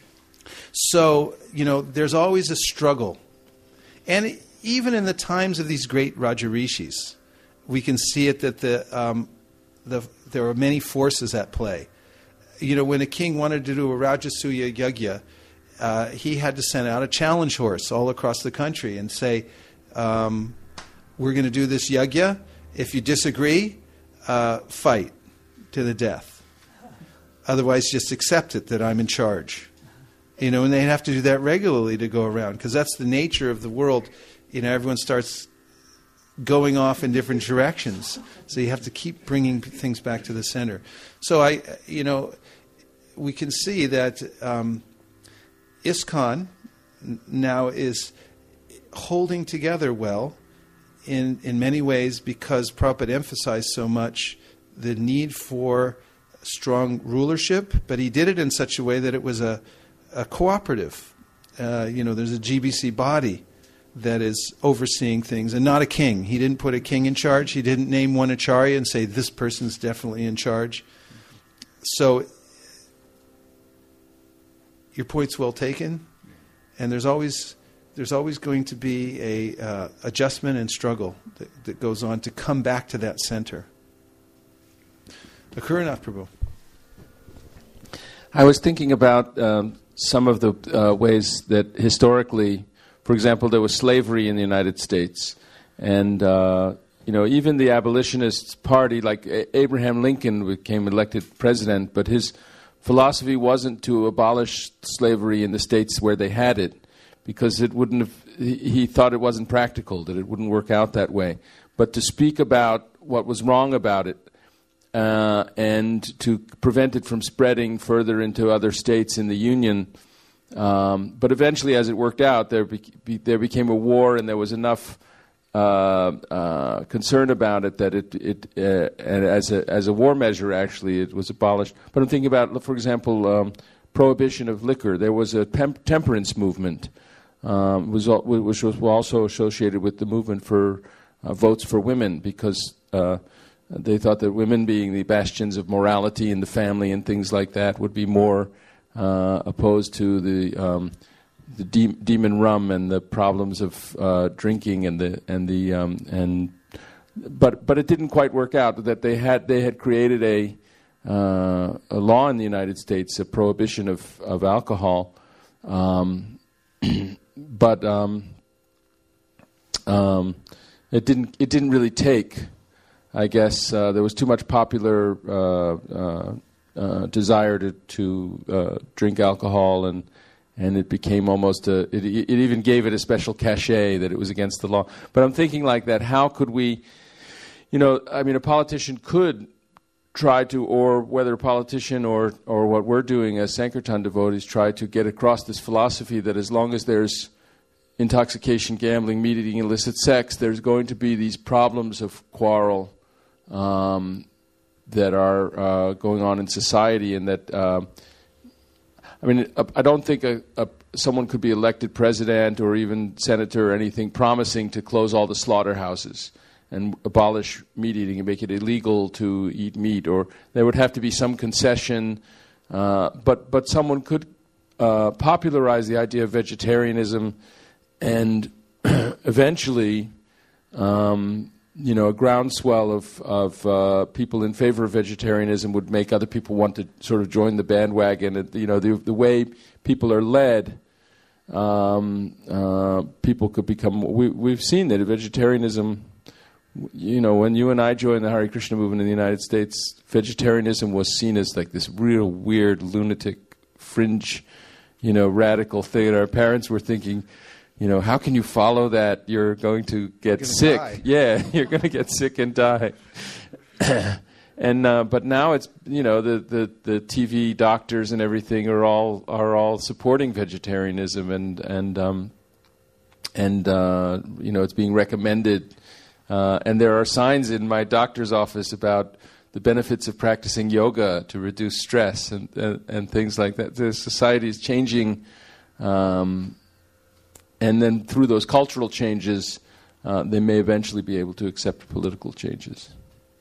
So, there's always a struggle. And even in the times of these great Rajarishis, we can see it that there are many forces at play. When a king wanted to do a Rajasuya Yagya, he had to send out a challenge horse all across the country and say, we're going to do this Yagya. If you disagree, fight to the death. Otherwise, just accept it that I'm in charge. And they have to do that regularly to go around, because that's the nature of the world. Everyone starts going off in different directions. So you have to keep bringing things back to the center. So we can see that ISKCON now is holding together well in many ways, because Prabhupada emphasized so much the need for strong rulership, but he did it in such a way that it was a cooperative. There's a GBC body that is overseeing things, and not a king. He didn't put a king in charge. He didn't name one acharya and say, this person's definitely in charge. So your point's well taken, and there's always going to be a adjustment and struggle that goes on to come back to that center. Akuranath Prabhu. I was thinking about some of the ways that historically, for example, there was slavery in the United States, and even the abolitionist party, like Abraham Lincoln, became elected president, but his philosophy wasn't to abolish slavery in the states where they had it, because it wouldn't have. He thought it wasn't practical, that it wouldn't work out that way, but to speak about what was wrong about it. And to prevent it from spreading further into other states in the Union. But eventually, as it worked out, there became a war, and there was enough concern about it that and as a war measure, actually, it was abolished. But I'm thinking about, for example, prohibition of liquor. There was a temperance movement, which was also associated with the movement for votes for women, because they thought that women, being the bastions of morality in the family and things like that, would be more opposed to the demon rum and the problems of drinking but it didn't quite work out. That they had created a law in the United States, a prohibition of alcohol, but it didn't really take. I guess there was too much popular desire to drink alcohol, and it became almost it even gave it a special cachet that it was against the law. But I'm thinking like that, how could we, a politician could try to, or whether a politician or what we're doing as Sankirtan devotees, try to get across this philosophy that as long as there's intoxication, gambling, meat eating, illicit sex, there's going to be these problems of quarrel that are going on in society, and that I don't think someone could be elected president or even senator or anything promising to close all the slaughterhouses and abolish meat eating and make it illegal to eat meat, or there would have to be some concession. But someone could popularize the idea of vegetarianism, and eventually, a groundswell of people in favor of vegetarianism would make other people want to sort of join the bandwagon. And, the way people are led, people could become. We've seen that vegetarianism. When you and I joined the Hare Krishna movement in the United States, vegetarianism was seen as like this real weird, lunatic, fringe, radical thing. And our parents were thinking, how can you follow that? You're going to get sick. Die. Yeah, you're going to get sick and die. And but now it's the TV doctors and everything are all supporting vegetarianism, and it's being recommended. And there are signs in my doctor's office about the benefits of practicing yoga to reduce stress and things like that. The society is changing, and then through those cultural changes, they may eventually be able to accept political changes.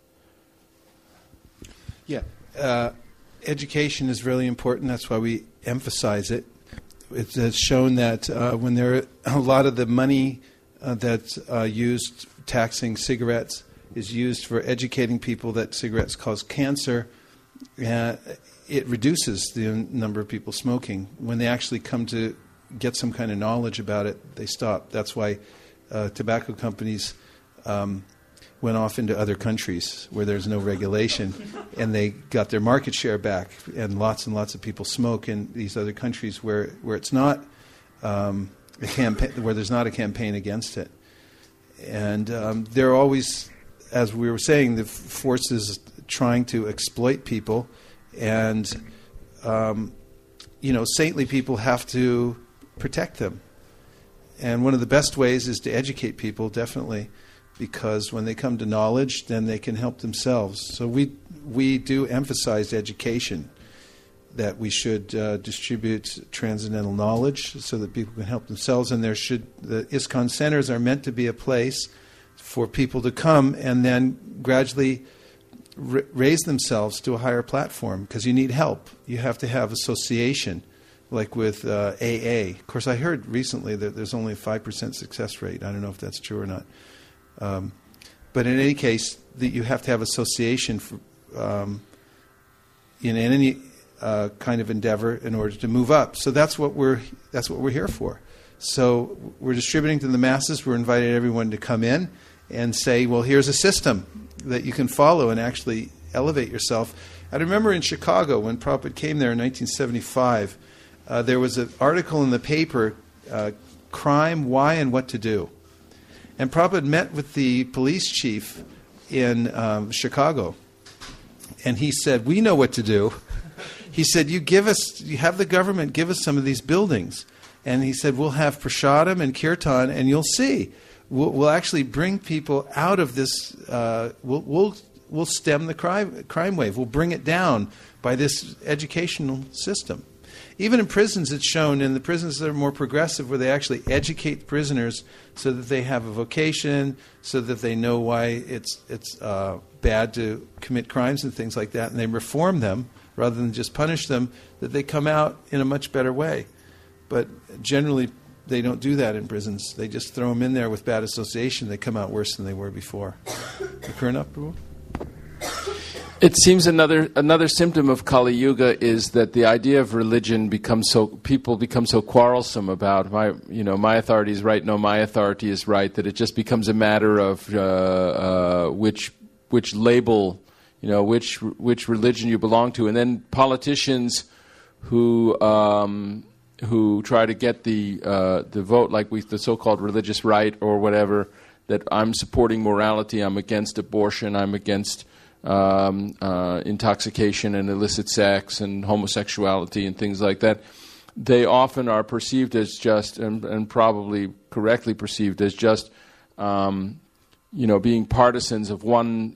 Yeah. Education is really important. That's why we emphasize it. It's shown that when there are a lot of the money that's used taxing cigarettes is used for educating people that cigarettes cause cancer, it reduces the number of people smoking. When they actually come to get some kind of knowledge about it, they stop. That's why tobacco companies went off into other countries where there's no regulation, and they got their market share back, and lots of people smoke in these other countries where it's not a campaign, where there's not a campaign against it. And there are always, as we were saying, the forces trying to exploit people, and saintly people have to protect them. And one of the best ways is to educate people, definitely, because when they come to knowledge, then they can help themselves. So we do emphasize education, that we should distribute transcendental knowledge so that people can help themselves. And the ISKCON centers are meant to be a place for people to come and then gradually raise themselves to a higher platform, because you need help. You have to have association, like with AA. Of course, I heard recently that there's only a 5% success rate. I don't know if that's true or not. But in any case, that you have to have association for, in any kind of endeavor in order to move up. So that's what we're here for. So we're distributing to the masses. We're inviting everyone to come in and say, well, here's a system that you can follow and actually elevate yourself. I remember in Chicago when Prabhupada came there in 1975, there was an article in the paper, Crime, Why, and What to Do. And Prabhupada met with the police chief in Chicago, and he said, we know what to do. He said, you have the government give us some of these buildings. And he said, we'll have prasadam and kirtan, and you'll see. We'll actually bring people out of this. We'll stem the crime wave. We'll bring it down by this educational system. Even in prisons, it's shown in the prisons that are more progressive, where they actually educate prisoners so that they have a vocation, so that they know why it's bad to commit crimes and things like that, and they reform them rather than just punish them, that they come out in a much better way. But generally, they don't do that in prisons. They just throw them in there with bad association. They come out worse than they were before. Prabhu? It seems another symptom of Kali Yuga is that the idea of religion people become so quarrelsome about my authority is right, no, my authority is right, that it just becomes a matter of which label, which religion you belong to, and then politicians who try to get the vote, like the so-called religious right or whatever, that I'm supporting morality, I'm against abortion, I'm against intoxication and illicit sex and homosexuality and things like that, they often are perceived as just, and probably correctly perceived as just, being partisans of one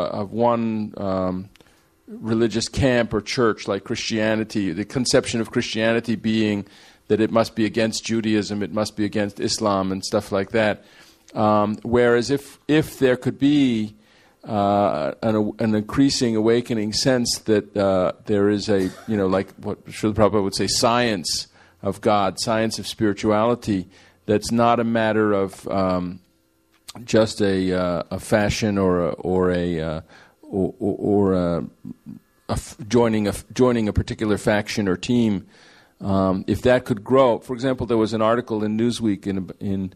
religious camp or church, like Christianity. The conception of Christianity being that it must be against Judaism, it must be against Islam and stuff like that. Whereas if there could be an increasing awakening sense that there is a, like what Srila Prabhupada would say, science of God, science of spirituality, that's not a matter of just a fashion or joining a particular faction or team. If that could grow, for example, there was an article in Newsweek in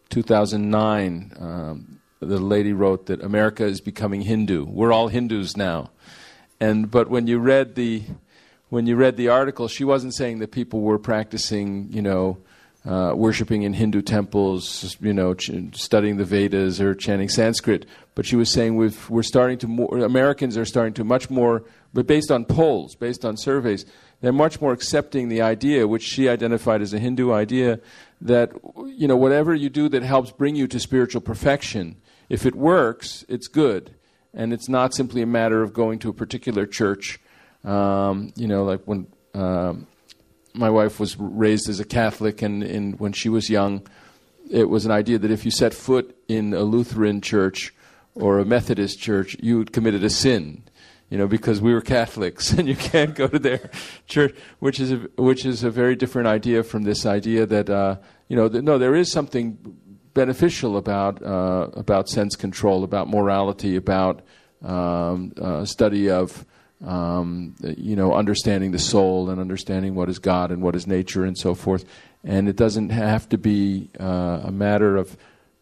2009. The lady wrote that America is becoming Hindu. We're all Hindus now, but when you read the article, she wasn't saying that people were practicing, worshiping in Hindu temples, studying the Vedas or chanting Sanskrit. But she was saying Americans are starting to much more, but based on polls, based on surveys, they're much more accepting the idea, which she identified as a Hindu idea, that whatever you do that helps bring you to spiritual perfection, if it works, it's good, and it's not simply a matter of going to a particular church. Like when my wife was raised as a Catholic, and when she was young, it was an idea that if you set foot in a Lutheran church or a Methodist church, you committed a sin. Because we were Catholics, and you can't go to their church, which is a very different idea from this idea that there is something beneficial about sense control, about morality, about study of understanding the soul and understanding what is God and what is nature and so forth. And it doesn't have to be a matter of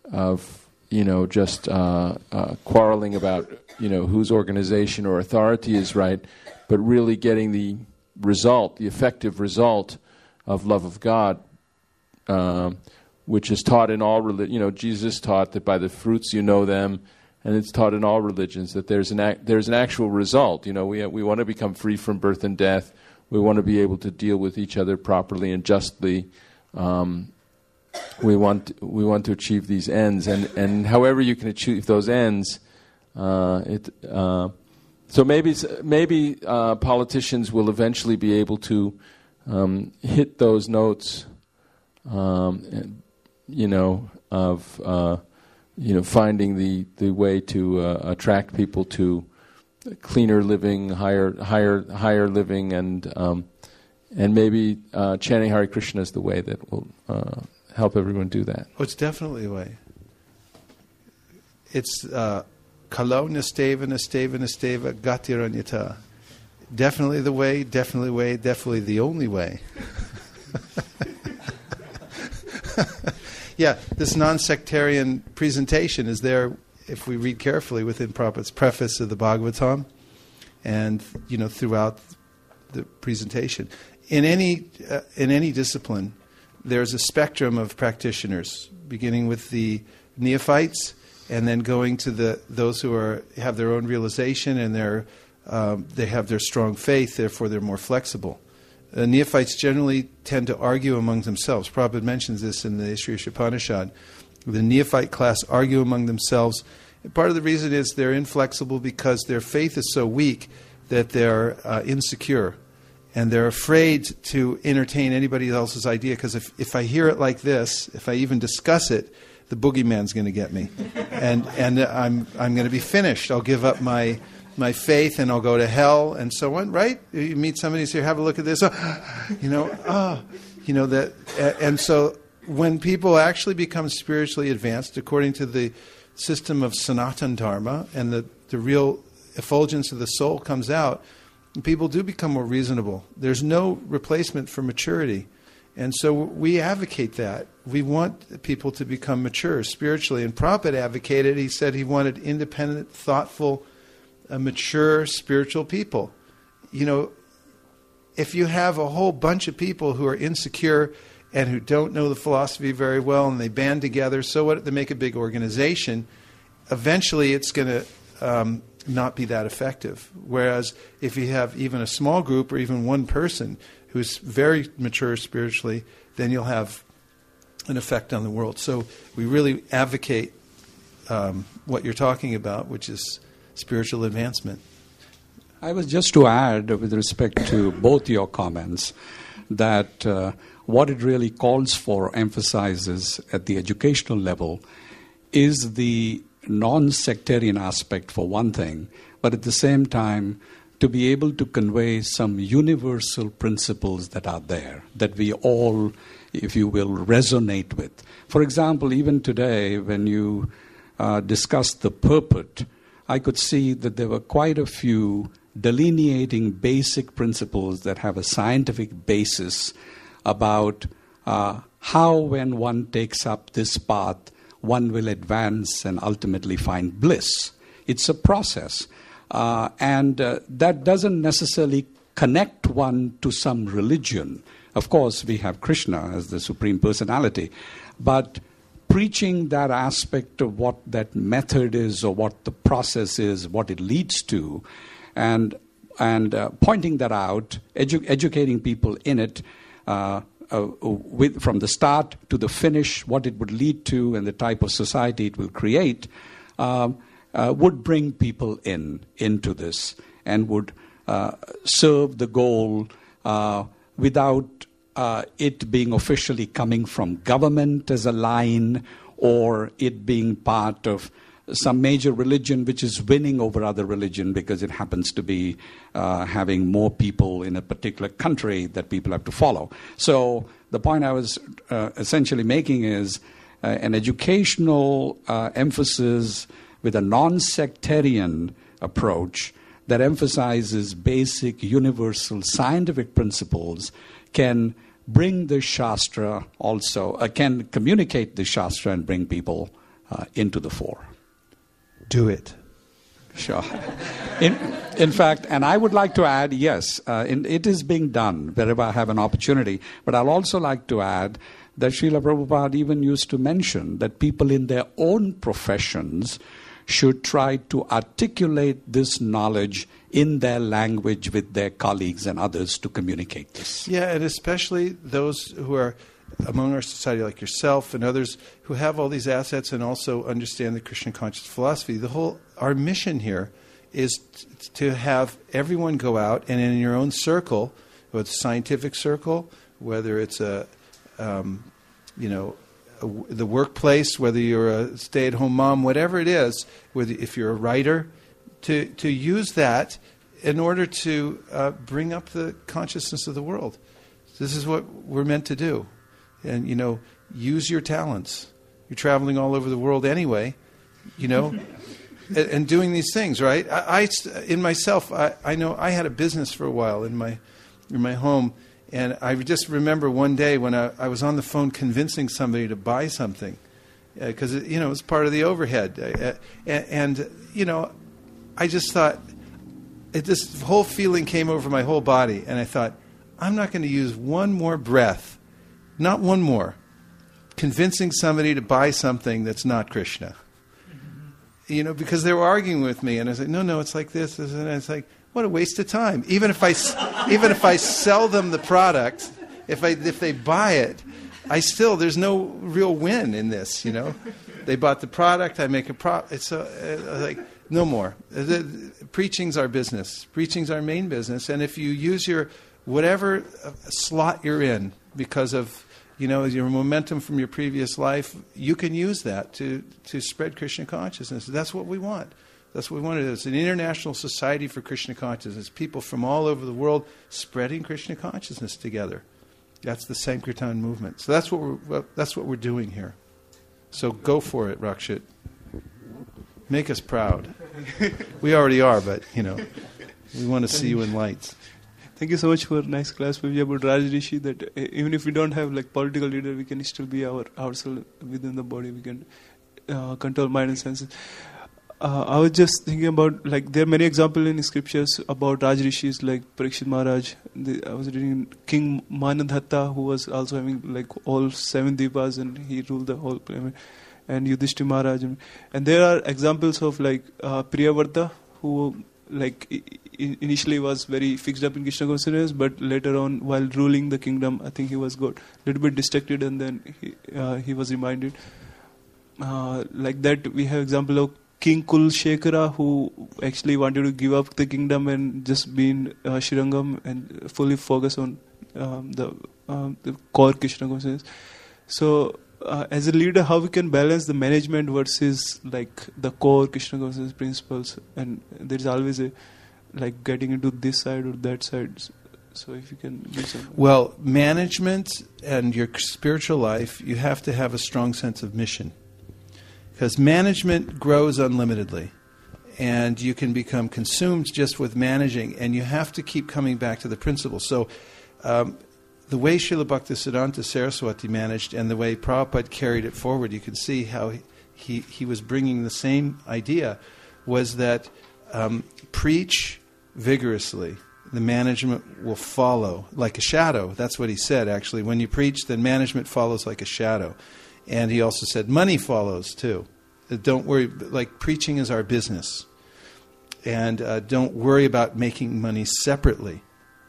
just quarreling about whose organization or authority is right, but really getting the effective result of love of God, which is taught in all religions. Jesus taught that by the fruits you know them, and it's taught in all religions that there's an actual result. We want to become free from birth and death. We want to be able to deal with each other properly and justly. We want to achieve these ends, and however you can achieve those ends, so maybe politicians will eventually be able to hit those notes, of finding the way to attract people to cleaner living, higher living, and maybe chanting Hare Krishna is the way that will help everyone do that. Oh, it's definitely a way. It's kalo nasteva gatiranyata. Definitely the way, definitely the only way. Yeah, this non-sectarian presentation is there, if we read carefully, within Prabhupada's preface of the Bhagavatam, and throughout the presentation. In any discipline, there's a spectrum of practitioners, beginning with the neophytes, and then going to those who have their own realization and they have their strong faith. Therefore, they're more flexible. Neophytes generally tend to argue among themselves. Prabhupada mentions this in the Ishri Upanishad. The neophyte class argue among themselves. And part of the reason is they're inflexible because their faith is so weak that they're insecure. And they're afraid to entertain anybody else's idea, because if I hear it like this, if I even discuss it, the boogeyman's going to get me. And I'm going to be finished. I'll give up my faith and I'll go to hell and so on, right? You meet somebody and say, have a look at this. And so when people actually become spiritually advanced, according to the system of Sanatana Dharma, and the real effulgence of the soul comes out, people do become more reasonable. There's no replacement for maturity. And so we advocate that. We want people to become mature spiritually. And Prabhupada advocated, he said he wanted independent, thoughtful, mature spiritual people. If you have a whole bunch of people who are insecure and who don't know the philosophy very well, and they band together, so what? They make a big organization. Eventually, it's going to not be that effective. Whereas if you have even a small group or even one person who's very mature spiritually, then you'll have an effect on the world. So we really advocate what you're talking about, which is spiritual advancement. I was just to add, with respect to both your comments, that what it really calls for, emphasizes at the educational level, is the non-sectarian aspect for one thing, but at the same time to be able to convey some universal principles that are there, that we all, if you will, resonate with. For example, even today, when you discussed the purport, I could see that there were quite a few delineating basic principles that have a scientific basis about how, when one takes up this path, one will advance and ultimately find bliss. It's a process. And that doesn't necessarily connect one to some religion. Of course, we have Krishna as the Supreme Personality, but preaching that aspect of what that method is or what the process is, what it leads to, and pointing that out, educating people in it, from the start to the finish, what it would lead to and the type of society it will create, would bring people into this and would serve the goal without it being officially coming from government as a line, or it being part of some major religion which is winning over other religion because it happens to be having more people in a particular country that people have to follow. So the point I was essentially making is an educational emphasis with a non-sectarian approach that emphasizes basic universal scientific principles can bring the Shastra also, can communicate the Shastra and bring people into the fore. Do it. Sure. In fact, and I would like to add, yes, it is being done wherever I have an opportunity, but I'll also like to add that Srila Prabhupada even used to mention that people in their own professions should try to articulate this knowledge in their language with their colleagues and others to communicate this. Yeah, and especially those who are among our society, like yourself and others who have all these assets and also understand the Krishna conscious philosophy. Our mission here is to have everyone go out and in your own circle, whether it's a scientific circle, whether it's the workplace, whether you're a stay-at-home mom, whatever it is, if you're a writer, to use that in order to bring up the consciousness of the world. This is what we're meant to do. And, use your talents. You're traveling all over the world anyway, and doing these things, right? I know I had a business for a while in my home, and I just remember one day when I was on the phone convincing somebody to buy something, because it was part of the overhead, I just thought, this whole feeling came over my whole body, and I thought, I'm not going to use one more breath, not one more, convincing somebody to buy something that's not Krishna. Because they were arguing with me, and I was like, no, it's like this, and it's like, what a waste of time. Even if I sell them the product, if they buy it, there's no real win in this. They bought the product, I make a profit. It's like no more. Preaching's our business. Preaching's our main business, and if you use your whatever slot you're in because of your momentum from your previous life, you can use that to spread Krishna consciousness. That's what we want. That's what we want to do. It's an international society for Krishna consciousness. People from all over the world spreading Krishna consciousness together. That's the Sankirtan movement. So that's what we're doing here. So go for it, Rakshit. Make us proud. We already are, but we want to see you in lights. Thank you so much for a nice class maybe about Raj Rishi, that even if we don't have political leader, we can still be ourselves within the body. We can control mind and senses. I was just thinking about, there are many examples in scriptures about Raj Rishis, like Parikshit Maharaj. I was reading King Manadhatta, who was also having all 7 Deepas, and he ruled the whole planet. And Yudhishthira Maharaj. And there are examples of Priyavrata, who initially was very fixed up in Krishna consciousness, but later on, while ruling the kingdom, I think he was got a little bit distracted, and then he was reminded. Like that, we have example of King Kulshekara, who actually wanted to give up the kingdom and just be in Srirangam and fully focus on the core Krishna consciousness. So, as a leader, how we can balance the management versus the core Krishna consciousness principles, and there's always a getting into this side or that side. So if you can give some. Well, management and your spiritual life, you have to have a strong sense of mission, because management grows unlimitedly, and you can become consumed just with managing, and you have to keep coming back to the principle. So. The way Srila Bhaktisiddhanta Saraswati managed and the way Prabhupada carried it forward, you can see how he was bringing the same idea, was that preach vigorously. The management will follow like a shadow. That's what he said, actually. When you preach, then management follows like a shadow. And he also said money follows, too. Don't worry, preaching is our business. And don't worry about making money separately.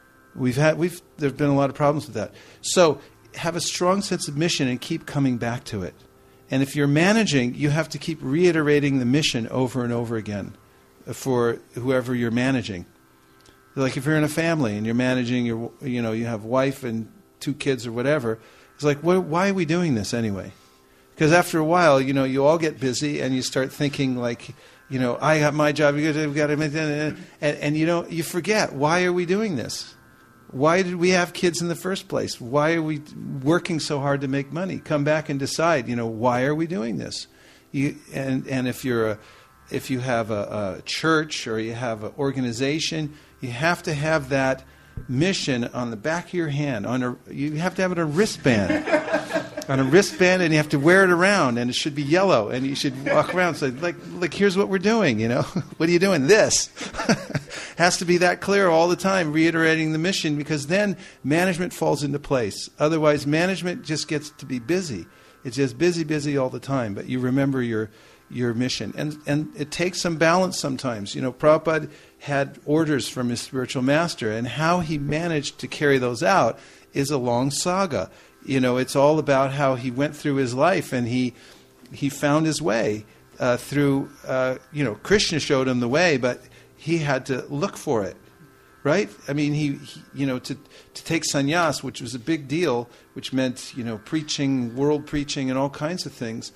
There've been a lot of problems with that. So have a strong sense of mission and keep coming back to it. And if you're managing, you have to keep reiterating the mission over and over again for whoever you're managing. Like if you're in a family and you're managing you have a wife and 2 kids or whatever, it's like, why are we doing this anyway? Because after a while, you all get busy and you start thinking I got my job, we've got to, and you forget, why are we doing this? Why did we have kids in the first place? Why are we working so hard to make money? Come back and decide, why are we doing this? And if you have a church or you have an organization, you have to have that mission on the back of your hand. You have to have it on a wristband. On a wristband, and you have to wear it around, and it should be yellow, and you should walk around and say, like, here's what we're doing, What are you doing? This. Has to be that clear all the time, reiterating the mission, because then management falls into place. Otherwise, management just gets to be busy. It's just busy all the time, but you remember your mission. And it takes some balance sometimes. Prabhupada had orders from his spiritual master, and how he managed to carry those out is a long saga. It's all about how he went through his life, and he found his way through. Krishna showed him the way, but he had to look for it, right? I mean, he to take sannyas, which was a big deal, which meant preaching, world preaching, and all kinds of things.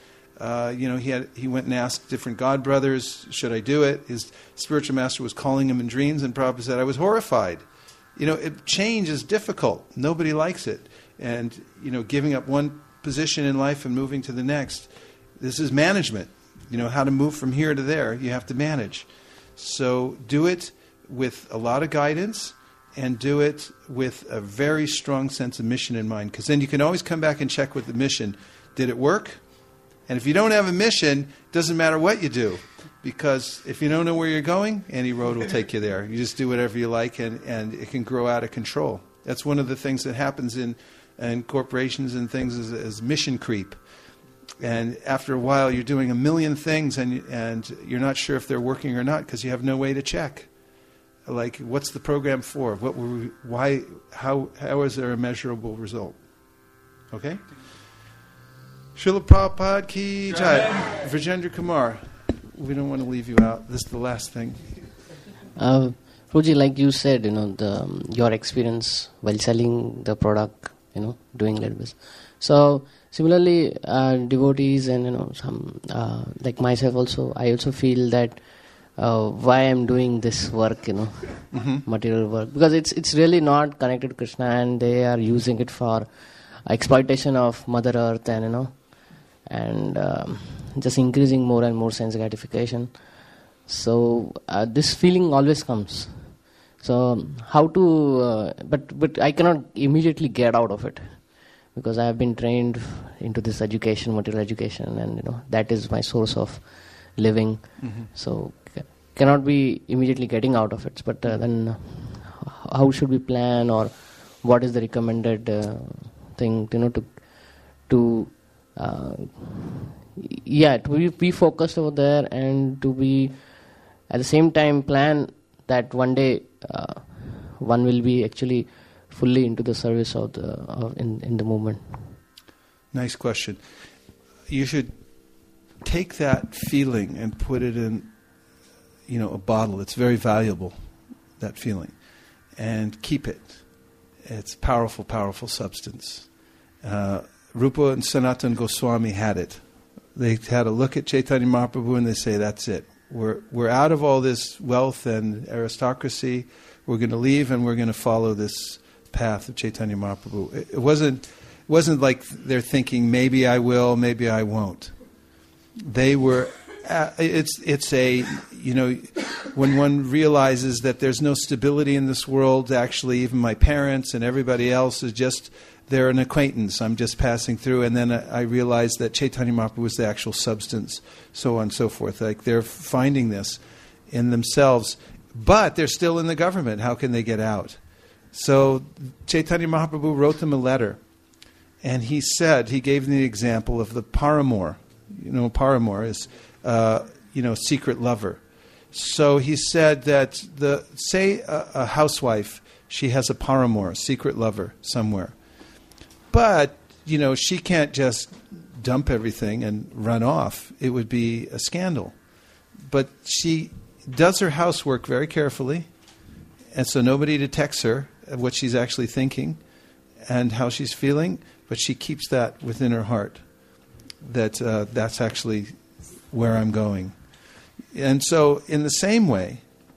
He went and asked different god brothers, should I do it? His spiritual master was calling him in dreams, and Prabhupada said, I was horrified. Change is difficult. Nobody likes it. And, giving up one position in life and moving to the next, this is management. How to move from here to there, you have to manage. So do it with a lot of guidance, and do it with a very strong sense of mission in mind. Because then you can always come back and check with the mission. Did it work? And if you don't have a mission, it doesn't matter what you do. Because if you don't know where you're going, any road will take you there. You just do whatever you like, and it can grow out of control. That's one of the things that happens in corporations and things is mission creep. And after a while, you're doing a million things, and you're not sure if they're working or not because you have no way to check. Like, what's the program for? Why? How is there a measurable result? Okay? Srila Prabhupada ki jai. Vijendra Kumar, we don't want to leave you out. This is the last thing. Prabhuji, like you said, your experience while selling the product, doing like this. So similarly, devotees and some like myself also, I also feel that why I'm doing this work, material work, because it's really not connected to Krishna, and they are using it for exploitation of Mother Earth and just increasing more and more sense gratification. So this feeling always comes. So how to, but I cannot immediately get out of it, because I have been trained into this education, material education, and that is my source of living. Mm-hmm. So cannot be immediately getting out of it. But then how should we plan, or what is the recommended thing, to be focused over there, and to be at the same time plan that one day one will be actually fully into the service of in the movement? Nice question. You should take that feeling and put it in, a bottle. It's very valuable, that feeling, and keep it. It's powerful, powerful substance. Rupa and Sanatana Goswami had it. They had a look at Chaitanya Mahaprabhu and they say, that's it. We're out of all this wealth and aristocracy. We're going to leave and we're going to follow this path of Chaitanya Mahaprabhu. It wasn't like they're thinking, maybe I will, maybe I won't. They were. It's a, when one realizes that there's no stability in this world. Actually, even my parents and everybody else is just, they're an acquaintance. I'm just passing through. And then I realized that Chaitanya Mahaprabhu was the actual substance, so on and so forth. Like they're finding this in themselves, but they're still in the government. How can they get out? So Chaitanya Mahaprabhu wrote them a letter, and he gave them the example of the paramour. Paramour is, secret lover. So he said that say a housewife, she has a paramour, a secret lover somewhere. But, she can't just dump everything and run off. It would be a scandal. But she does her housework very carefully, and so nobody detects her, what she's actually thinking and how she's feeling, but she keeps that within her heart, that that's actually where I'm going. And so in the same way,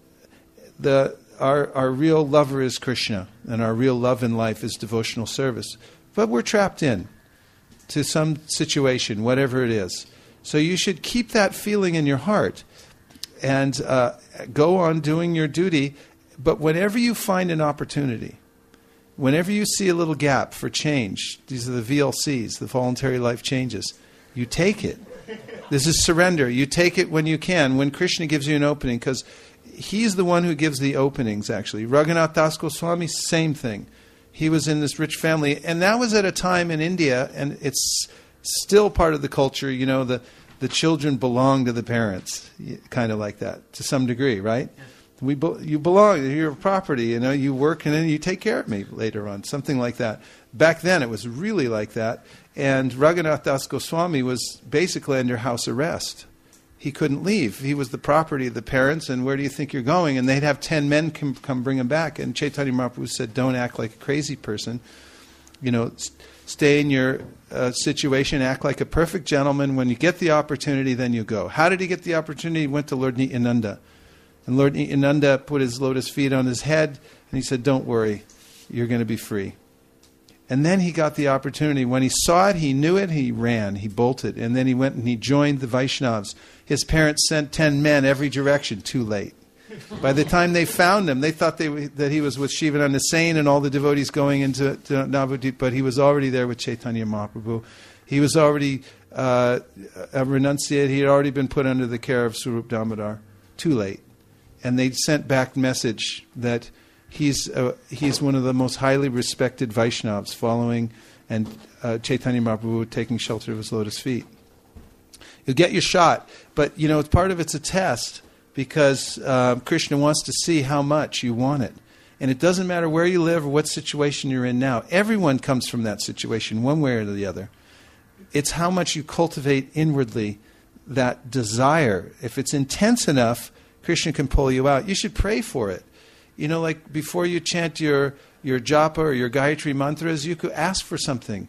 our real lover is Krishna, and our real love in life is devotional service. But we're trapped in to some situation, whatever it is. So you should keep that feeling in your heart and go on doing your duty. But whenever you find an opportunity, whenever you see a little gap for change, these are the VLCs, the voluntary life changes, you take it. This is surrender. You take it when you can, when Krishna gives you an opening, because he's the one who gives the openings, actually. Raghunath Das Goswami, same thing. He was in this rich family, and that was at a time in India, and it's still part of the culture, the children belong to the parents, kind of like that, to some degree, right? You belong, you're a property, you work and then you take care of me later on, something like that. Back then it was really like that, and Raghunath Das Goswami was basically under house arrest. He couldn't leave. He was the property of the parents, and where do you think you're going? And they'd have 10 men come bring him back. And Chaitanya Mahaprabhu said, don't act like a crazy person. Stay in your situation, act like a perfect gentleman. When you get the opportunity, then you go. How did he get the opportunity? He went to Lord Nityananda. And Lord Nityananda put his lotus feet on his head, and he said, don't worry, you're going to be free. And then he got the opportunity. When he saw it, he knew it, he ran, he bolted. And then he went and he joined the Vaishnavas. His parents sent 10 men every direction, too late. By the time they found him, they thought that he was with Shivananda Sain and all the devotees going into Navadvip, but he was already there with Chaitanya Mahaprabhu. He was already renunciated. He had already been put under the care of Swarup Damodar. Too late. And they sent back message that he's one of the most highly respected Vaishnavas, following and Chaitanya Mahaprabhu taking shelter of his lotus feet. You'll get your shot, but it's part of it's a test, because Krishna wants to see how much you want it. And it doesn't matter where you live or what situation you're in now. Everyone comes from that situation, one way or the other. It's how much you cultivate inwardly that desire. If it's intense enough, Krishna can pull you out. You should pray for it. Like before you chant your japa or your Gayatri mantras, you could ask for something.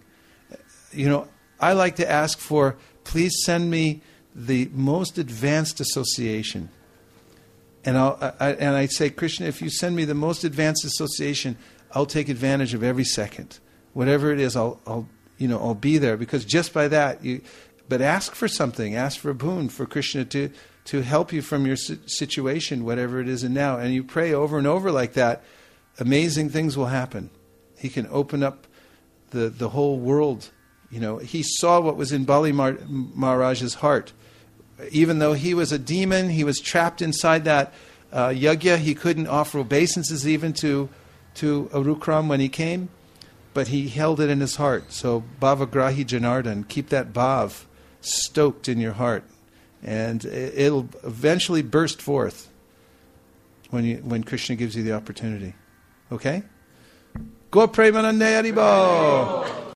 I like to ask for, please send me the most advanced association. And I say, Krishna, if you send me the most advanced association, I'll take advantage of every second. Whatever it is, I'll be there, because just by that, but ask for something, ask for a boon for Krishna to help you from your situation, whatever it is in now. And you pray over and over like that, amazing things will happen. He can open up the whole world. He saw what was in Bali Maharaj's heart. Even though he was a demon, he was trapped inside that yajna. He couldn't offer obeisances even to Arukram when he came, but he held it in his heart. So Bhavagrahi Janardhan, keep that bhav stoked in your heart, and it'll eventually burst forth. when Krishna gives you the opportunity. Okay? Gaur Premanande Haribo!